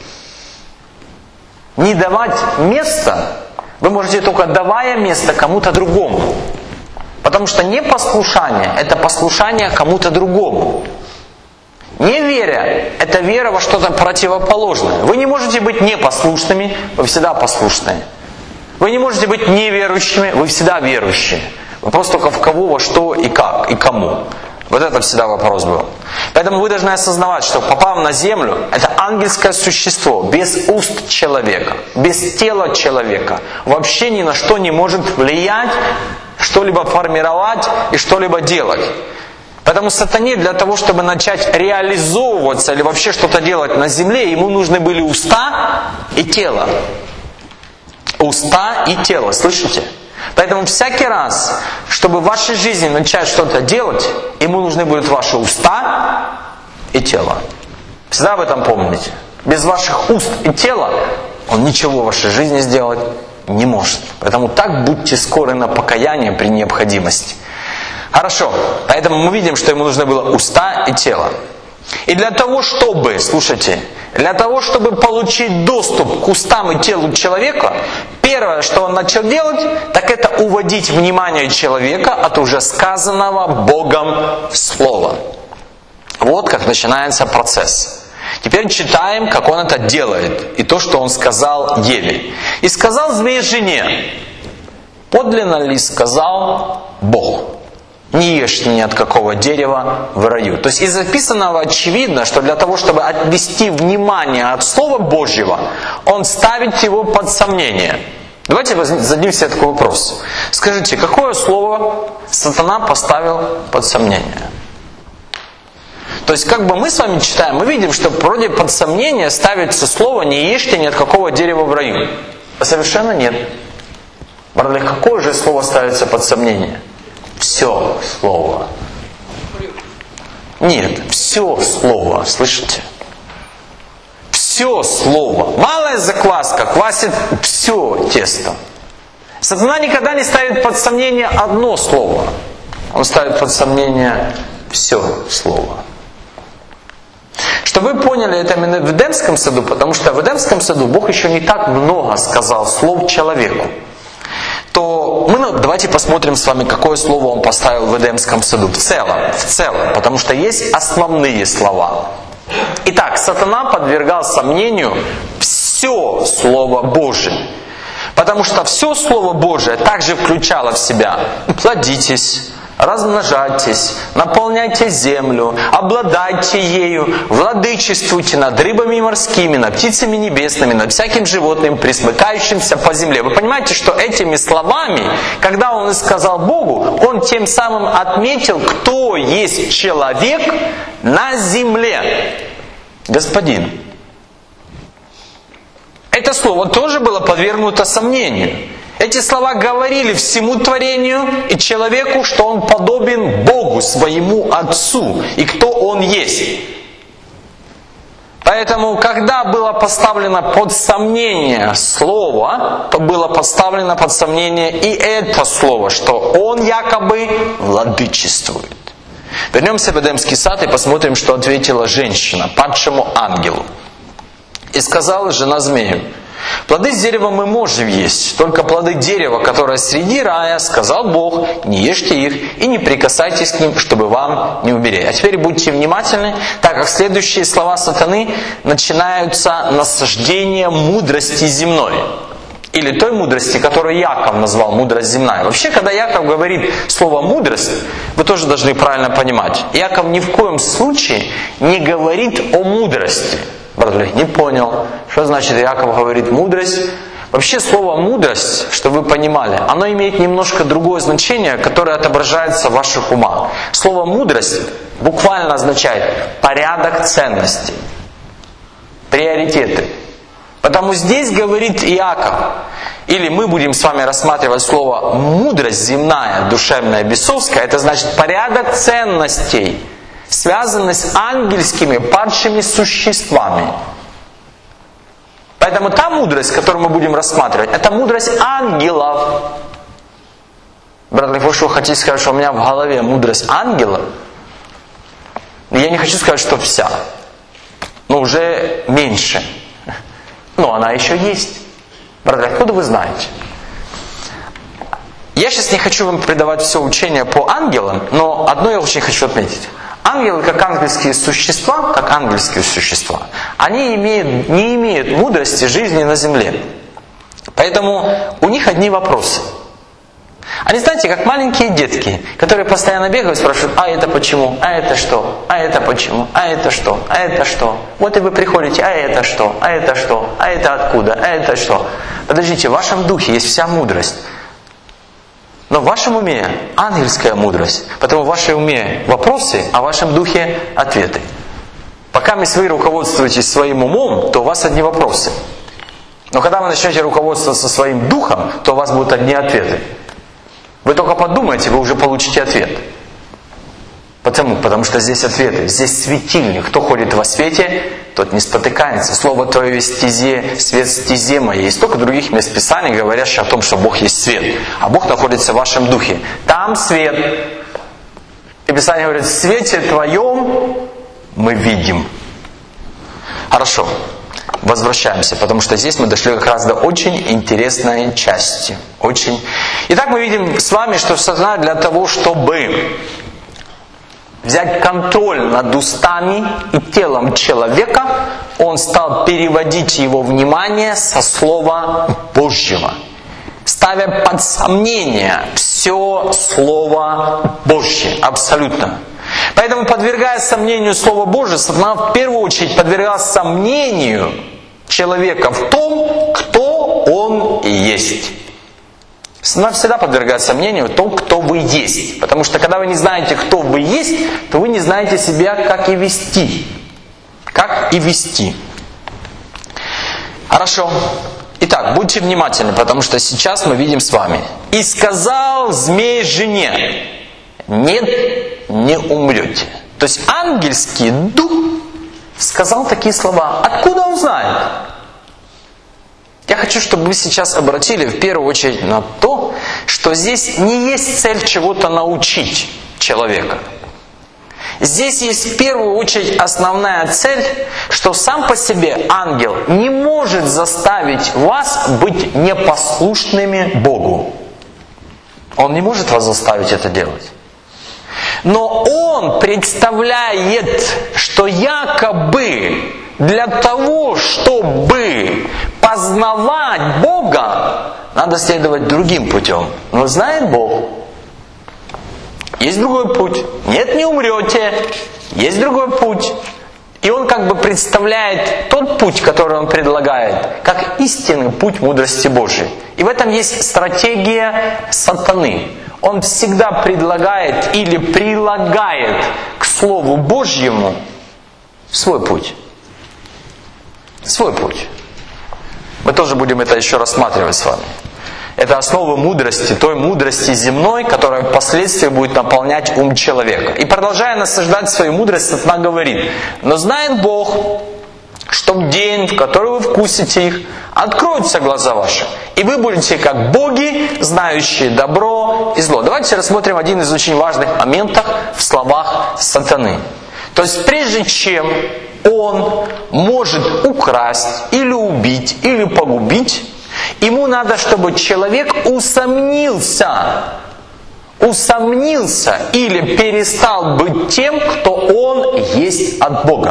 Не давать место вы можете только давая место кому-то другому. Потому что непослушание – это послушание кому-то другому. Неверие – это вера во что-то противоположное. Вы не можете быть непослушными, вы всегда послушные. Вы не можете быть неверующими, вы всегда верующие. Вопрос только в кого, во что и как, и кому. Вот это всегда вопрос был. Поэтому вы должны осознавать, что попав на землю, это ангельское существо, без уст человека, без тела человека, вообще ни на что не может влиять, что-либо формировать и что-либо делать. Поэтому сатане для того, чтобы начать реализовываться или вообще что-то делать на земле, ему нужны были уста и тело. Уста и тело, слышите? Поэтому всякий раз, чтобы в вашей жизни начать что-то делать, ему нужны будут ваши уста и тело. Всегда об этом помните. Без ваших уст и тела он ничего в вашей жизни сделать не может. Поэтому так будьте скоры на покаяние при необходимости. Хорошо. Поэтому мы видим, что ему нужны было уста и тело. И для того, чтобы, слушайте, для того, чтобы получить доступ к устам и телу человека, первое, что он начал делать, так это уводить внимание человека от уже сказанного Богом слова. Вот как начинается процесс. Теперь читаем, как он это делает, и то, что он сказал Еве. «И сказал змей жене, подлинно ли сказал Бог? Не ешьте ни от какого дерева в раю». То есть из записанного очевидно, что для того, чтобы отвести внимание от Слова Божьего, он ставит его под сомнение. Давайте зададим себе такой вопрос. Скажите, какое слово сатана поставил под сомнение? То есть, как бы мы с вами читаем, мы видим, что вроде под сомнение ставится слово «не ешьте ни от какого дерева в раю». А совершенно нет. Братья, какое же слово ставится под сомнение? Все слово. Нет, все слово, слышите? Все слово. Малая закваска квасит все тесто. Сатана никогда не ставит под сомнение одно слово. Он ставит под сомнение все слово. Чтобы вы поняли, это именно в Эдемском саду, потому что в Эдемском саду Бог еще не так много сказал слов человеку. То мы, ну, давайте посмотрим с вами, какое слово он поставил в Эдемском саду. В целом, в целом, потому что есть основные слова. Итак, сатана подвергал сомнению все Слово Божие. Потому что все Слово Божие также включало в себя: плодитесь, размножайтесь, наполняйте землю, обладайте ею, владычествуйте над рыбами морскими, над птицами небесными, над всяким животным, пресмыкающимся по земле. Вы понимаете, что этими словами, когда он сказал Богу, он тем самым отметил, кто есть человек на земле. Господин. Это слово тоже было подвергнуто сомнению. Эти слова говорили всему творению и человеку, что он подобен Богу, своему Отцу, и кто он есть. Поэтому, когда было поставлено под сомнение слово, то было поставлено под сомнение и это слово, что он якобы владычествует. Вернемся в Эдемский сад и посмотрим, что ответила женщина падшему ангелу. «И сказала жена змею: плоды с дерева мы можем есть, только плоды дерева, которое среди рая, сказал Бог, не ешьте их и не прикасайтесь к ним, чтобы вам не умереть». А теперь будьте внимательны, так как следующие слова сатаны начинаются насаждение мудрости земной. Или той мудрости, которую Яков назвал мудрость земная. Вообще, когда Яков говорит слово «мудрость», вы тоже должны правильно понимать. Яков ни в коем случае не говорит о мудрости. Братья, не понял, что значит Яков говорит «мудрость». Вообще слово «мудрость», чтобы вы понимали, оно имеет немножко другое значение, которое отображается в ваших умах. Слово «мудрость» буквально означает порядок ценностей, приоритеты. Потому здесь говорит Иаков, или мы будем с вами рассматривать слово «мудрость земная, душевная, бесовская», это значит порядок ценностей, связанный с ангельскими падшими существами. Поэтому та мудрость, которую мы будем рассматривать, это мудрость ангелов. Брат, вы что, хотите сказать, что у меня в голове мудрость ангелов? Я не хочу сказать, что вся, но уже меньше. Но она еще есть. Брат, откуда вы знаете? Я сейчас не хочу вам придавать все учение по ангелам, но одно я очень хочу отметить. Ангелы, как ангельские существа, как ангельские существа, они имеют, не имеют мудрости жизни на земле. Поэтому у них одни вопросы. Они, знаете, как маленькие детки, которые постоянно бегают, спрашивают, а это почему, а это что, а это почему, а это что, а это что. Вот и вы приходите, а это что, а это что, а это откуда, а это что. Подождите, в вашем духе есть вся мудрость. Но в вашем уме ангельская мудрость, потому в вашем уме вопросы, а в вашем духе ответы. Пока вы руководствуетесь своим умом, то у вас одни вопросы. Но когда вы начнете руководствоваться своим духом, то у вас будут одни ответы. Вы только подумайте, вы уже получите ответ. Почему? Потому что здесь ответы, здесь светильник. Кто ходит во свете, тот не спотыкается. Слово Твое есть стезе, свет стезе моей. Есть столько других мест Писания, говорящих о том, что Бог есть свет. А Бог находится в вашем духе. Там свет. И Писание говорит, в свете Твоем мы видим. Хорошо. Возвращаемся, потому что здесь мы дошли как раз до очень интересной части. Очень. Итак, мы видим с вами, что сатана для того, чтобы взять контроль над устами и телом человека, он стал переводить его внимание со слова Божьего, ставя под сомнение все Слово Божье, абсолютно. Поэтому, подвергая сомнению Слово Божие, сатана в первую очередь подвергал сомнению человека в том, кто он и есть. Сатана всегда подвергает сомнению в том, кто вы есть. Потому что, когда вы не знаете, кто вы есть, то вы не знаете себя, как и вести. Как и вести. Хорошо. Итак, будьте внимательны, потому что сейчас мы видим с вами. «И сказал змей жене, нет, не умрете». То есть ангельский дух сказал такие слова. Откуда он знает? Я хочу, чтобы вы сейчас обратили в первую очередь на то, что здесь не есть цель чего-то научить человека. Здесь есть в первую очередь основная цель, что сам по себе ангел не может заставить вас быть непослушными Богу. Он не может вас заставить это делать. Но он представляет, что якобы для того, чтобы познавать Бога, надо следовать другим путем. Но знает Бог. Есть другой путь. Нет, не умрете. Есть другой путь. И он как бы представляет тот путь, который он предлагает, как истинный путь мудрости Божией. И в этом есть стратегия сатаны. Он всегда предлагает или прилагает к Слову Божьему свой путь. Свой путь. Мы тоже будем это еще рассматривать с вами. Это основа мудрости, той мудрости земной, которая впоследствии будет наполнять ум человека. И продолжая насаждать свою мудрость, сатана говорит: но знает Бог, что в день, в который вы вкусите их, откроются глаза ваши, и вы будете как боги, знающие добро и зло. Давайте рассмотрим один из очень важных моментов в словах сатаны. То есть прежде чем он может украсть, или убить, или погубить, ему надо, чтобы человек усомнился, усомнился или перестал быть тем, кто он есть от Бога.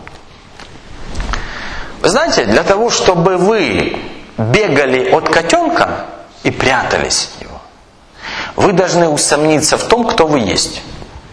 Вы знаете, для того, чтобы вы бегали от котенка и прятались от него, вы должны усомниться в том, кто вы есть.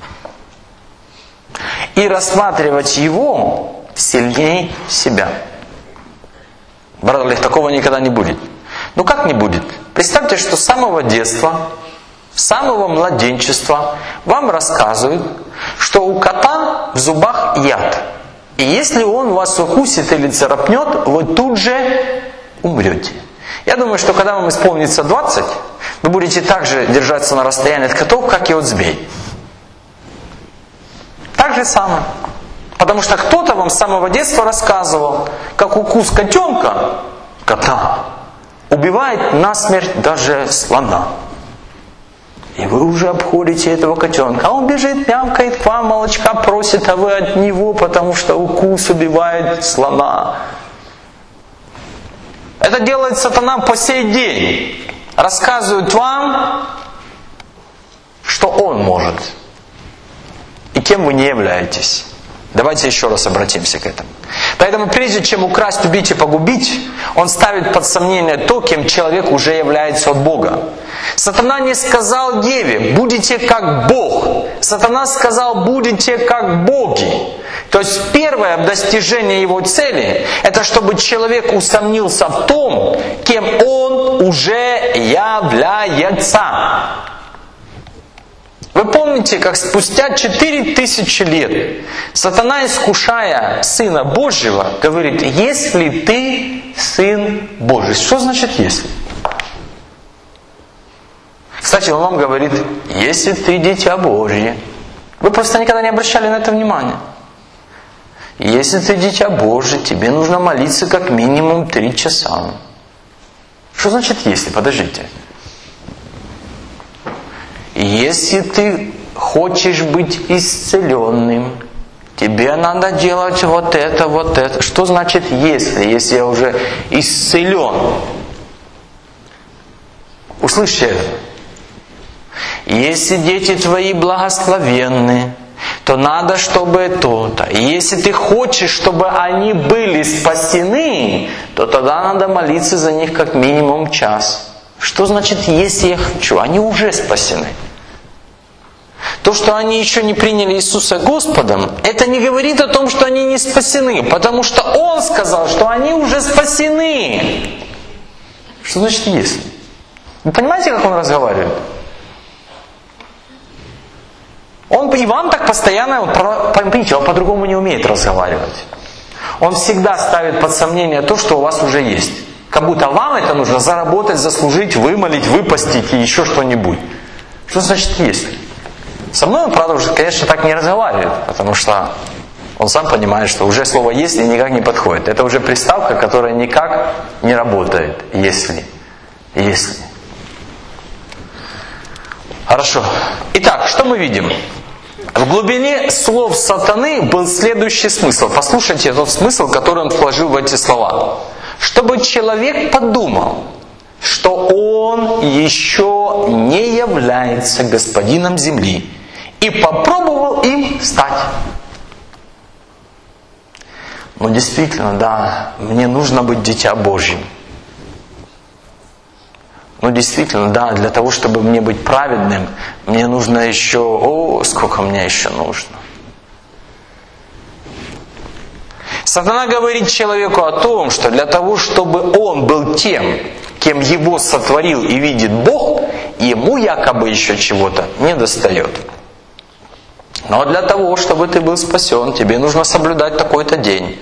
И рассматривать его сильнее себя. Брат Олег, такого никогда не будет. Ну как не будет? Представьте, что с самого детства, с самого младенчества вам рассказывают, что у кота в зубах яд. И если он вас укусит или царапнет, вы тут же умрете. Я думаю, что когда вам исполнится двадцать, вы будете так же держаться на расстоянии от котов, как и от змей. Так же самое. Потому что кто-то вам с самого детства рассказывал, как укус котенка, кота, убивает насмерть даже слона. И вы уже обходите этого котенка. А он бежит, мямкает к вам, молочка просит, а вы от него, потому что укус убивает слона. Это делает сатана по сей день. Рассказывает вам, что он может. И кем вы не являетесь. Давайте еще раз обратимся к этому. Поэтому прежде чем украсть, убить и погубить, он ставит под сомнение то, кем человек уже является от Бога. Сатана не сказал Еве: будете как Бог. Сатана сказал: будете как боги. То есть первое достижение его цели – это чтобы человек усомнился в том, кем он уже является. Вы помните, как спустя четыре тысячи лет Сатана, искушая Сына Божьего, говорит: если ты Сын Божий. Что значит «если»? Кстати, он вам говорит: если ты дитя Божье. Вы просто никогда не обращали на это внимания. Если ты дитя Божье, тебе нужно молиться как минимум три часа. Что значит «если»? Подождите. Если ты хочешь быть исцеленным, тебе надо делать вот это, вот это. Что значит «если», если я уже исцелен? Услышьте это. Если дети твои благословенны, то надо, чтобы то-то. И если ты хочешь, чтобы они были спасены, то тогда надо молиться за них как минимум час. Что значит «если я хочу»? Они уже спасены. То, что они еще не приняли Иисуса Господом, это не говорит о том, что они не спасены, потому что Он сказал, что они уже спасены. Что значит «если»? Вы понимаете, как Он разговаривает? Он и вам так постоянно, поймите, Он по-другому не умеет разговаривать. Он всегда ставит под сомнение то, что у вас уже есть. Как будто вам это нужно заработать, заслужить, вымолить, выпастить и еще что-нибудь. Что значит «если»? Со мной он, правда, уже, конечно, так не разговаривает, потому что он сам понимает, что уже слово «если» никак не подходит. Это уже приставка, которая никак не работает. «Если». «Если». Хорошо. Итак, что мы видим? В глубине слов сатаны был следующий смысл. Послушайте тот смысл, который он вложил в эти слова. Чтобы человек подумал, что он еще не является господином земли, и попробовал им стать. Ну действительно, да, мне нужно быть дитя Божьим. Ну действительно, да, для того, чтобы мне быть праведным, мне нужно еще, о, сколько мне еще нужно. Сатана говорит человеку о том, что для того, чтобы он был тем, кем его сотворил и видит Бог, ему якобы еще чего-то не достает. Но для того, чтобы ты был спасен, тебе нужно соблюдать такой-то день.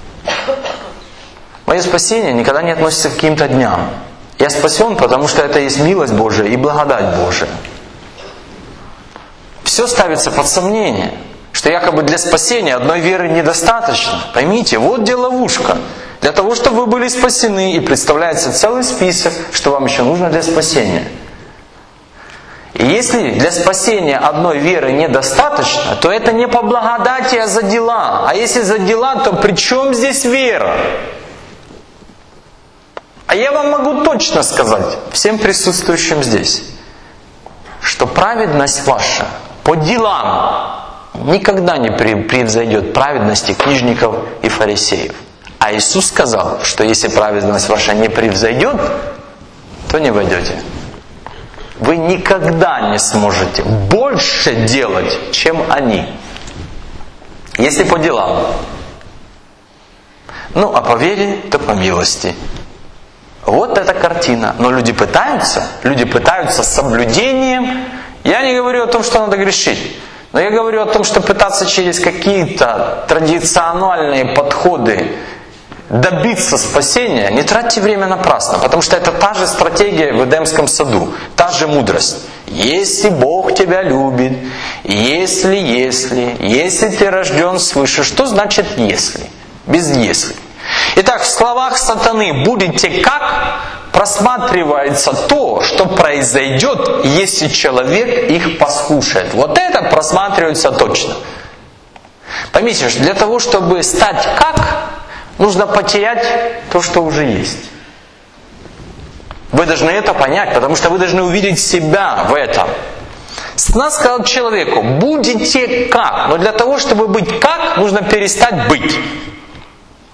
Мое спасение никогда не относится к каким-то дням. Я спасен, потому что это есть милость Божия и благодать Божия. Все ставится под сомнение, что якобы для спасения одной веры недостаточно. Поймите, вот где ловушка. Для того, чтобы вы были спасены, и представляется целый список, что вам еще нужно для спасения. И если для спасения одной веры недостаточно, то это не по благодати, а за дела. А если за дела, то при чем здесь вера? А я вам могу точно сказать, всем присутствующим здесь, что праведность ваша по делам никогда не превзойдет праведности книжников и фарисеев. А Иисус сказал, что если праведность ваша не превзойдет, то не войдете. Вы никогда не сможете больше делать, чем они. Если по делам. Ну, а по вере, то по милости. Вот эта картина. Но люди пытаются, люди пытаются с соблюдением. Я не говорю о том, что надо грешить. Но я говорю о том, что пытаться через какие-то традиционные подходы добиться спасения, не тратьте время напрасно, потому что это та же стратегия в Эдемском саду, та же мудрость. Если Бог тебя любит, если, если, если ты рожден свыше, что значит если? Без если. Итак, в словах сатаны «будете как» просматривается то, что произойдет, если человек их послушает. Вот это просматривается точно. Поймите, что для того, чтобы стать как, нужно потерять то, что уже есть. Вы должны это понять, потому что вы должны увидеть себя в этом. Сатана сказал человеку: будете как. Но для того, чтобы быть как, нужно перестать быть.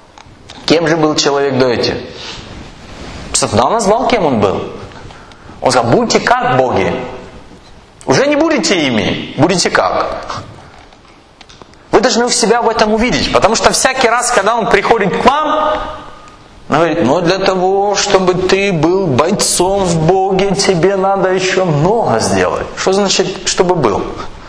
Кем же был человек до этого? Сатана назвал, кем он был. Он сказал, будьте как боги. Уже не будете ими, будете как. Вы должны у себя в этом увидеть. Потому что всякий раз, когда он приходит к вам, он говорит, ну для того, чтобы ты был бойцом в Боге, тебе надо еще много сделать. Что значит, чтобы был?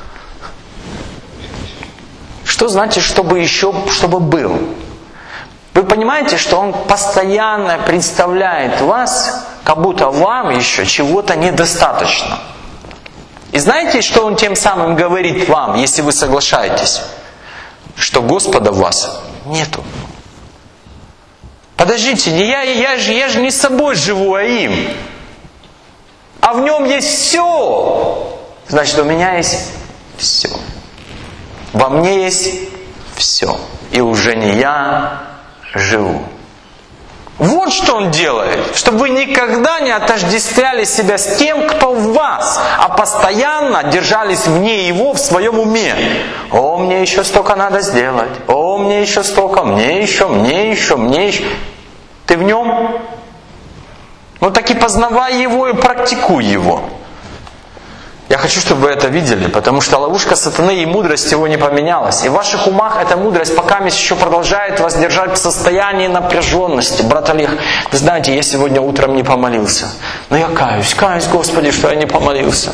Что значит, чтобы еще, чтобы был? Вы понимаете, что он постоянно представляет вас, как будто вам еще чего-то недостаточно. И знаете, что он тем самым говорит вам, если вы соглашаетесь? Что Господа в вас нету. Подождите, я, я, же, я же не собой живу, а им. А в нем есть все. Значит, у меня есть все. Во мне есть все. И уже не я живу. Вот что он делает. Чтобы вы никогда не отождествляли себя с тем, кто в вас, а постоянно держались вне его в своем уме. О, мне еще столько надо сделать. О, мне еще столько. Мне еще, мне еще, мне еще. Ты в нем? Ну так и познавай его и практикуй его. Я хочу, чтобы вы это видели, потому что ловушка сатаны и мудрость его не поменялась. И в ваших умах эта мудрость пока еще продолжает вас держать в состоянии напряженности. Брат Олег, вы знаете, я сегодня утром не помолился. Но я каюсь, каюсь, Господи, что я не помолился.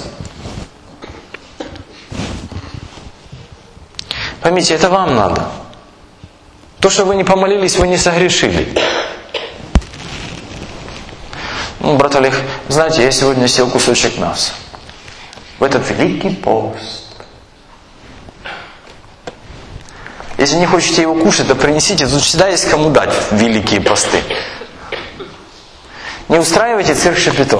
Поймите, это вам надо. То, что вы не помолились, вы не согрешили. Ну, брат Олег, знаете, я сегодня съел кусочек мяса. В этот великий пост. Если не хотите его кушать, то принесите. Тут всегда есть кому дать великие посты. Не устраивайте цирк Шапито.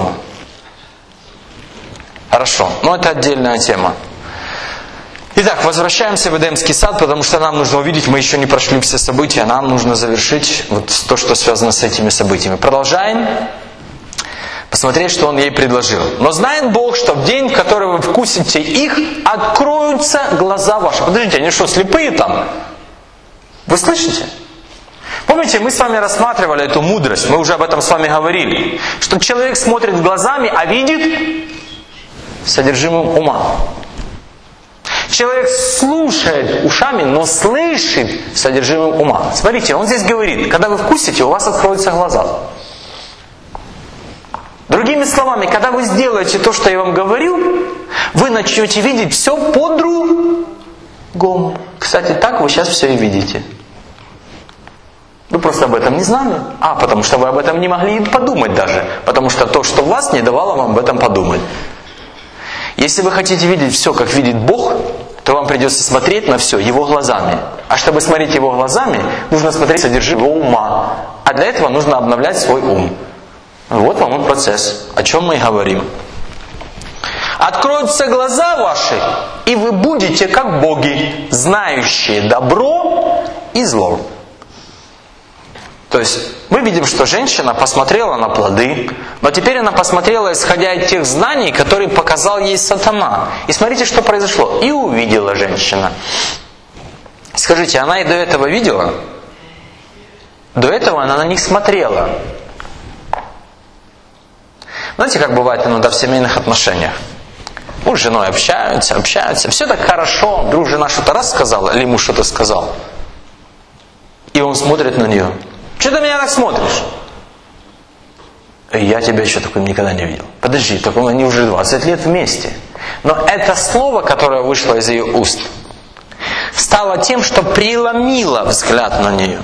Хорошо, но это отдельная тема. Итак, возвращаемся в Эдемский сад, потому что нам нужно увидеть, мы еще не прошли все события, нам нужно завершить вот то, что связано с этими событиями. Продолжаем. Посмотреть, что он ей предложил. Но знает Бог, что в день, в который вы вкусите их, откроются глаза ваши. Подождите, они что, слепые там? Вы слышите? Помните, мы с вами рассматривали эту мудрость, мы уже об этом с вами говорили. Что человек смотрит глазами, а видит содержимым ума. Человек слушает ушами, но слышит содержимым ума. Смотрите, он здесь говорит, когда вы вкусите, у вас откроются глаза. Другими словами, когда вы сделаете то, что я вам говорил, вы начнете видеть все по-другому. Кстати, так вы сейчас все и видите. Вы просто об этом не знали. А, потому что вы об этом не могли подумать даже. Потому что то, что в вас, не давало вам об этом подумать. Если вы хотите видеть все, как видит Бог, то вам придется смотреть на все Его глазами. А чтобы смотреть Его глазами, нужно смотреть содержимое Его ума. А для этого нужно обновлять свой ум. Вот вам и процесс, о чем мы и говорим. Откроются глаза ваши, и вы будете как боги, знающие добро и зло. То есть мы видим, что женщина посмотрела на плоды, но теперь она посмотрела, исходя из тех знаний, которые показал ей сатана. И смотрите, что произошло. И увидела женщина. Скажите, она и до этого видела? До этого она на них смотрела. Знаете, как бывает иногда в семейных отношениях? Муж с женой общаются, общаются. Все так хорошо. Вдруг жена что-то раз сказала, или муж что-то сказал. И он смотрит на нее. Что ты меня так смотришь? Я тебя еще таким никогда не видел. Подожди, так они уже двадцать лет вместе. Но это слово, которое вышло из ее уст, стало тем, что преломило взгляд на нее.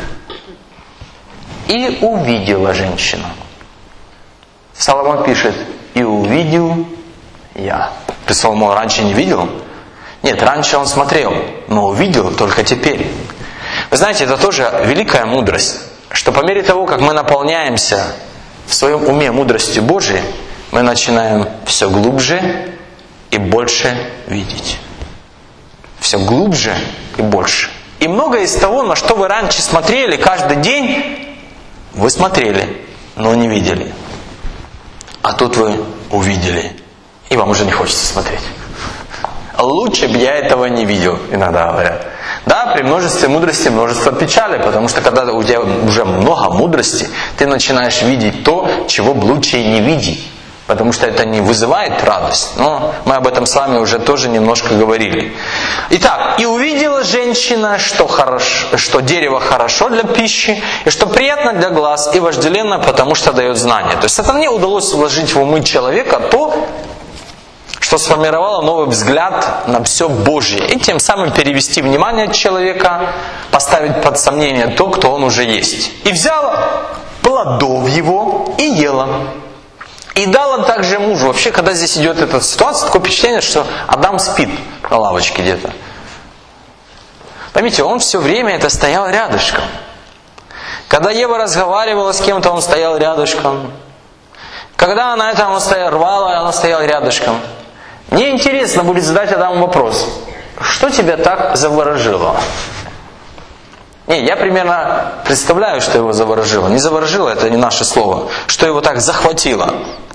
И увидела женщина. Соломон пишет, и увидел я. Ты Соломон раньше не видел? Нет, раньше он смотрел, но увидел только теперь. Вы знаете, это тоже великая мудрость, что по мере того, как мы наполняемся в своем уме мудростью Божией, мы начинаем все глубже и больше видеть. Все глубже и больше. И многое из того, на что вы раньше смотрели каждый день, вы смотрели, но не видели. А тут вы увидели, и вам уже не хочется смотреть. Лучше бы я этого не видел, иногда говорят. Да, при множестве мудрости множество печали, потому что когда у тебя уже много мудрости, ты начинаешь видеть то, чего бы лучше и не видеть. Потому что это не вызывает радость. Но мы об этом с вами уже тоже немножко говорили. Итак, и увидела женщина, что, хорош, что дерево хорошо для пищи, и что приятно для глаз, и вожделенно, потому что дает знания. То есть сатане удалось вложить в умы человека то, что сформировало новый взгляд на все Божье. И тем самым перевести внимание человека, поставить под сомнение то, кто он уже есть. И взяла плодов его и ела. И дала также мужу. Вообще, когда здесь идет эта ситуация, такое впечатление, что Адам спит на лавочке где-то. Поймите, он все время это стоял рядышком. Когда Ева разговаривала с кем-то, он стоял рядышком. Когда она это он стоял, рвала, она стояла рядышком. Мне интересно будет задать Адаму вопрос. Что тебя так заворожило? Не, я примерно представляю, что его заворожило. Не заворожило, это не наше слово. Что его так захватило.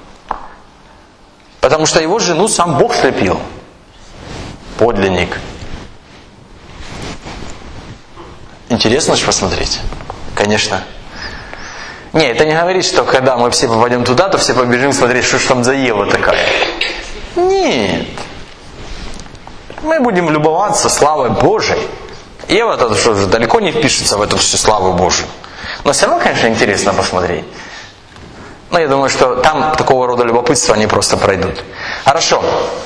Потому что его жену сам Бог слепил. Подлинник. Интересно же посмотреть? Конечно. Не, это не говорит, что когда мы все попадем туда, то все побежим смотреть, что ж там за Ева такая. Нет. Мы будем любоваться славой Божией. Ева-то что же далеко не впишется в эту всю славу Божию. Но все равно, конечно, интересно посмотреть. Но я думаю, что там такого рода любопытства они просто пройдут. Хорошо.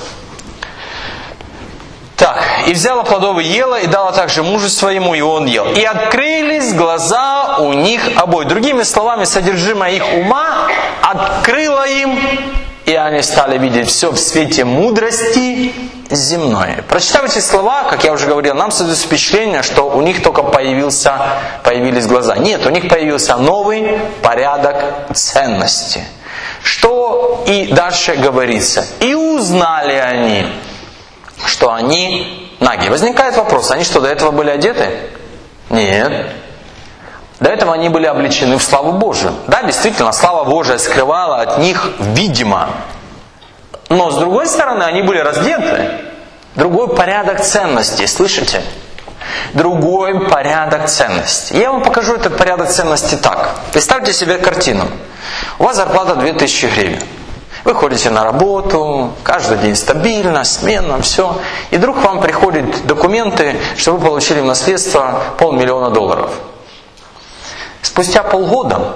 Так, и взяла плодов и ела, и дала также мужу своему, и он ел. И открылись глаза у них обоих. Другими словами, содержимое их ума открыло им, и они стали видеть все в свете мудрости земной. Прочитав эти слова, как я уже говорил, нам создается впечатление, что у них только появился, появились глаза. Нет, у них появился новый порядок ценности. Что и дальше говорится. И узнали они, что они наги. Возникает вопрос, они что, до этого были одеты? Нет. До этого они были облечены в славу Божию. Да, действительно, слава Божия скрывала от них видимо. Но с другой стороны, они были раздеты. Другой порядок ценностей, слышите? Другой порядок ценностей. Я вам покажу этот порядок ценностей так. Представьте себе картину. У вас зарплата две тысячи гривен. Вы ходите на работу, каждый день стабильно, сменно, все. И вдруг вам приходят документы, что вы получили в наследство полмиллиона долларов. Спустя полгода,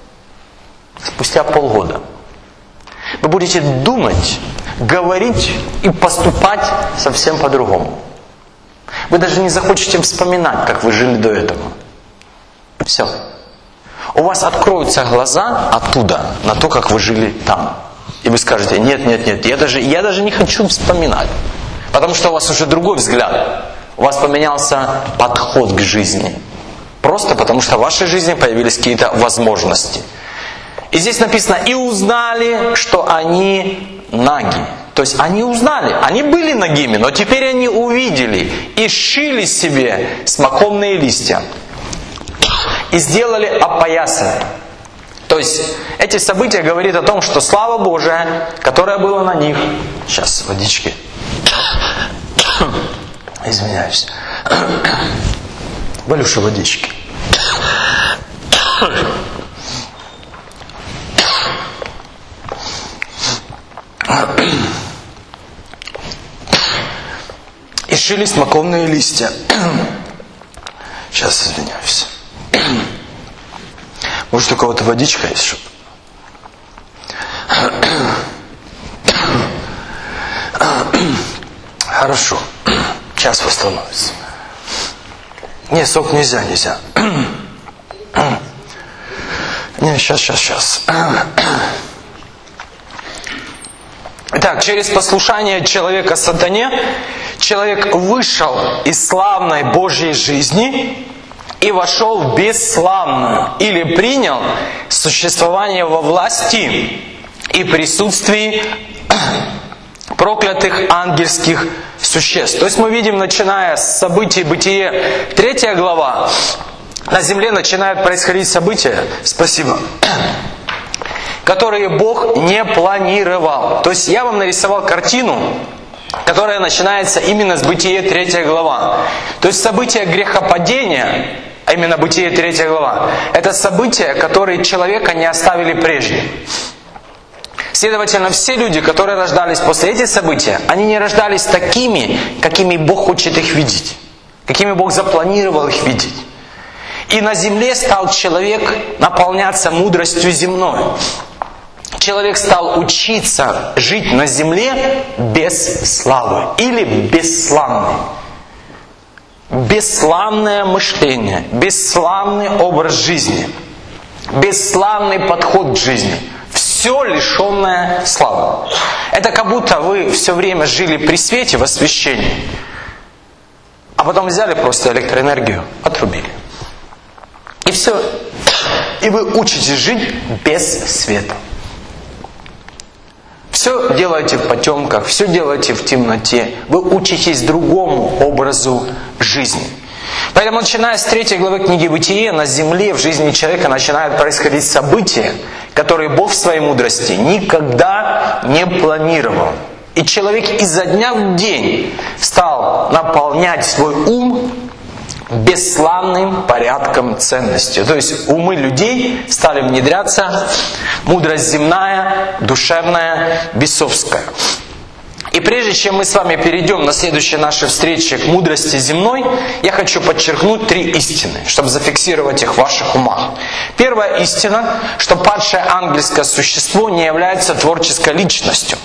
спустя полгода, вы будете думать, говорить и поступать совсем по-другому. Вы даже не захотите вспоминать, как вы жили до этого. Все. У вас откроются глаза оттуда на то, как вы жили там. И вы скажете, нет, нет, нет, я даже, я даже не хочу вспоминать. Потому что у вас уже другой взгляд. У вас поменялся подход к жизни. Просто потому что в вашей жизни появились какие-то возможности. И здесь написано, и узнали, что они наги. То есть они узнали, они были нагими, но теперь они увидели и сшили себе смоковные листья. И сделали опоясание. То есть эти события говорят о том, что слава Божия, которая была на них... Сейчас, водички. Извиняюсь. Валюша, водички. И шили смоковные листья. Сейчас, извиняюсь. Может, у кого-то водичка есть, чтобы... Хорошо. Сейчас восстановится. Не, сок нельзя, нельзя. Не, сейчас, сейчас, сейчас. Итак, через послушание человека сатане, человек вышел из славной Божьей жизни и вошел в бесславную, или принял существование во власти и присутствии проклятых ангельских существ. То есть мы видим, начиная с событий Бытие, третья глава, на земле начинают происходить события, спасибо, которые Бог не планировал. То есть я вам нарисовал картину, которое начинается именно с Бытие третья глава. То есть событие грехопадения, а именно Бытие третья глава, это события, которые человека не оставили прежде. Следовательно, все люди, которые рождались после этих событий, они не рождались такими, какими Бог хочет их видеть, какими Бог запланировал их видеть. И на земле стал человек наполняться мудростью земной. Человек стал учиться жить на земле без славы или бесславный. Бесславное мышление, бесславный образ жизни, бесславный подход к жизни. Все лишенное славы. Это как будто вы все время жили при свете в освещении, а потом взяли просто электроэнергию, отрубили. И все. И вы учитесь жить без света. Все делаете в потемках, все делаете в темноте. Вы учитесь другому образу жизни. Поэтому, начиная с третьей главы книги Бытие, на земле, в жизни человека начинают происходить события, которые Бог в своей мудрости никогда не планировал. И человек изо дня в день стал наполнять свой ум бесславным порядком ценностей. То есть умы людей стали внедряться, мудрость земная, душевная, бесовская. И прежде чем мы с вами перейдем на следующие наши встречи к мудрости земной, я хочу подчеркнуть три истины, чтобы зафиксировать их в ваших умах. Первая истина, что падшее ангельское существо не является творческой личностью.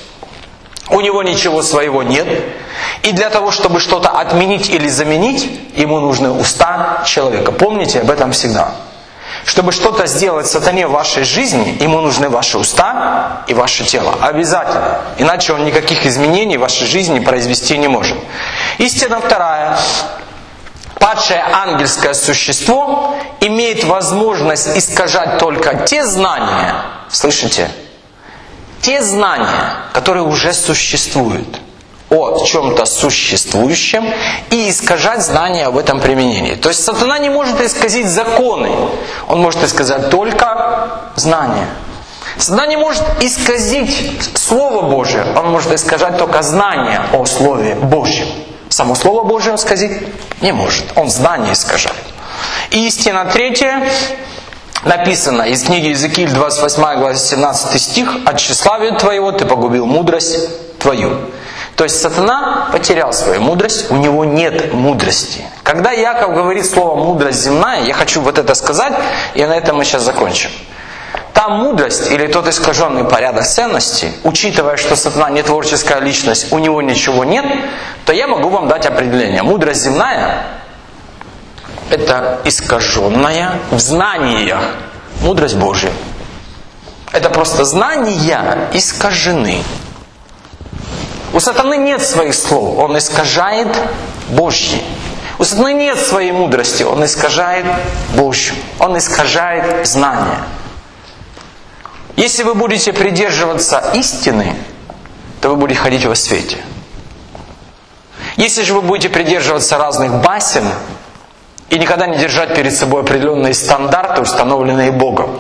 У него ничего своего нет. И для того, чтобы что-то отменить или заменить, ему нужны уста человека. Помните об этом всегда. Чтобы что-то сделать сатане в вашей жизни, ему нужны ваши уста и ваше тело. Обязательно. Иначе он никаких изменений в вашей жизни произвести не может. Истина вторая. Падшее ангельское существо имеет возможность искажать только те знания, слышите? Те знания, которые уже существуют, о чем-то существующем, и искажать знания об этом применении. То есть сатана не может исказить законы, он может исказать только знания. Сатана не может исказить Слово Божие, он может искажать только знания о Слове Божьем. Само Слово Божие он исказить не может, он знания искажает. И истина третья. Написано из книги Иезекииль, двадцать восьмая глава, семнадцатый стих: «От тщеславия твоего ты погубил мудрость твою». То есть сатана потерял свою мудрость, у него нет мудрости. Когда Яков говорит слово «мудрость земная», я хочу вот это сказать, и на этом мы сейчас закончим. Та мудрость или тот искаженный порядок ценностей, учитывая, что сатана не творческая личность, у него ничего нет, то я могу вам дать определение. Мудрость земная — это искаженная в знаниях мудрость Божия. Это просто знания искажены. У сатаны нет своих слов, он искажает Божьи. У сатаны нет своей мудрости, он искажает Божью. Он искажает знания. Если вы будете придерживаться истины, то вы будете ходить во свете. Если же вы будете придерживаться разных басен и никогда не держать перед собой определенные стандарты, установленные Богом,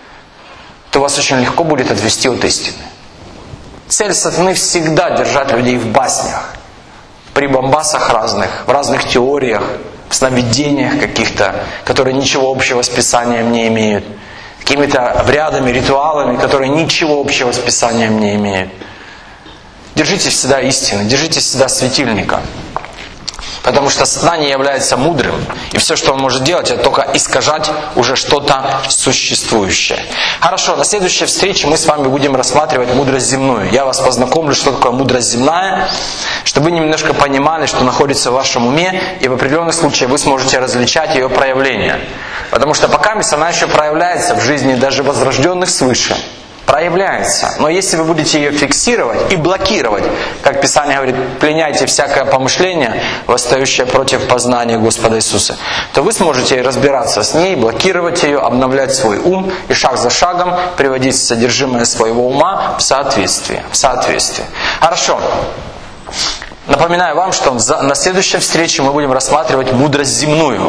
то вас очень легко будет отвести от истины. Цель сатаны всегда держать людей в баснях, в прибамбасах разных, в разных теориях, в сновидениях каких-то, которые ничего общего с Писанием не имеют, какими-то обрядами, ритуалами, которые ничего общего с Писанием не имеют. Держитесь всегда истины, держитесь всегда светильника. Потому что сатана не является мудрым. И все, что он может делать, это только искажать уже что-то существующее. Хорошо, на следующей встрече мы с вами будем рассматривать мудрость земную. Я вас познакомлю, что такое мудрость земная, чтобы вы немножко понимали, что находится в вашем уме, и в определенных случаях вы сможете различать ее проявления. Потому что пока она еще проявляется в жизни даже возрожденных свыше. Проявляется. Но если вы будете ее фиксировать и блокировать, как Писание говорит, пленяйте всякое помышление, восстающее против познания Господа Иисуса, то вы сможете разбираться с ней, блокировать ее, обновлять свой ум и шаг за шагом приводить содержимое своего ума в соответствие. В соответствие. Хорошо. Напоминаю вам, что на следующей встрече мы будем рассматривать мудрость земную. То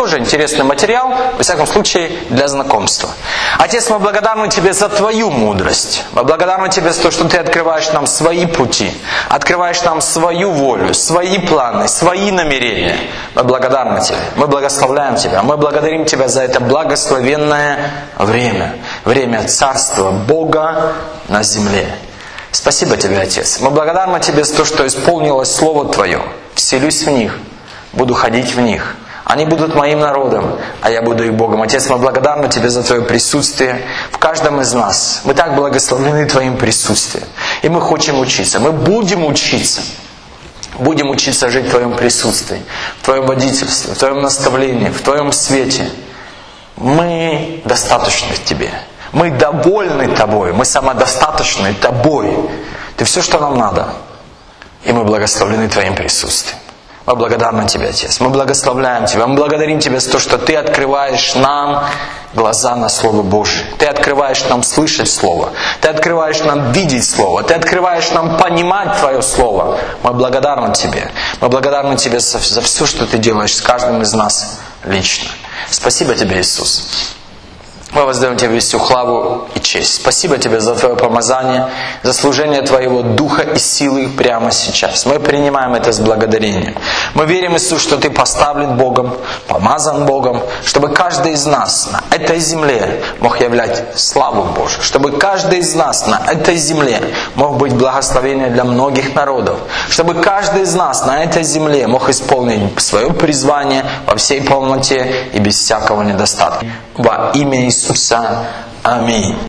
тоже интересный материал, во всяком случае, для знакомства. Отец, мы благодарны Тебе за Твою мудрость. Мы благодарны Тебе за то, что Ты открываешь нам свои пути, открываешь нам свою волю, свои планы, свои намерения. Мы благодарны Тебе, мы благословляем Тебя, мы благодарим Тебя за это благословенное время, время Царства Бога на земле. Спасибо Тебе, Отец. Мы благодарны Тебе за то, что исполнилось Слово Твое. Вселюсь в них, буду ходить в них. Они будут моим народом, а я буду их Богом. Отец, мы благодарны Тебе за Твое присутствие в каждом из нас. Мы так благословлены Твоим присутствием. И мы хотим учиться. Мы будем учиться. Будем учиться жить в Твоем присутствии, в Твоем водительстве, в Твоем наставлении, в Твоем свете. Мы достаточны Тебе. Мы довольны Тобой, мы самодостаточны Тобой. Ты все, что нам надо. И мы благословлены Твоим присутствием. Мы благодарны Тебе, Отец. Мы благословляем Тебя. Мы благодарим Тебя за то, что Ты открываешь нам глаза на Слово Божие. Ты открываешь нам слышать Слово. Ты открываешь нам видеть Слово. Ты открываешь нам понимать Твое Слово. Мы благодарны Тебе. Мы благодарны Тебе за, за все, что Ты делаешь с каждым из нас лично. Спасибо Тебе, Иисус. Мы воздаем Тебе всю славу и честь. Спасибо Тебе за Твое помазание, за служение Твоего Духа и силы прямо сейчас. Мы принимаем это с благодарением. Мы верим, Иисус, что Ты поставлен Богом, помазан Богом, чтобы каждый из нас на этой земле мог являть славу Божию, чтобы каждый из нас на этой земле мог быть благословением для многих народов, чтобы каждый из нас на этой земле мог исполнить свое призвание во всей полноте и без всякого недостатка. Во имя Иисуса. Аминь.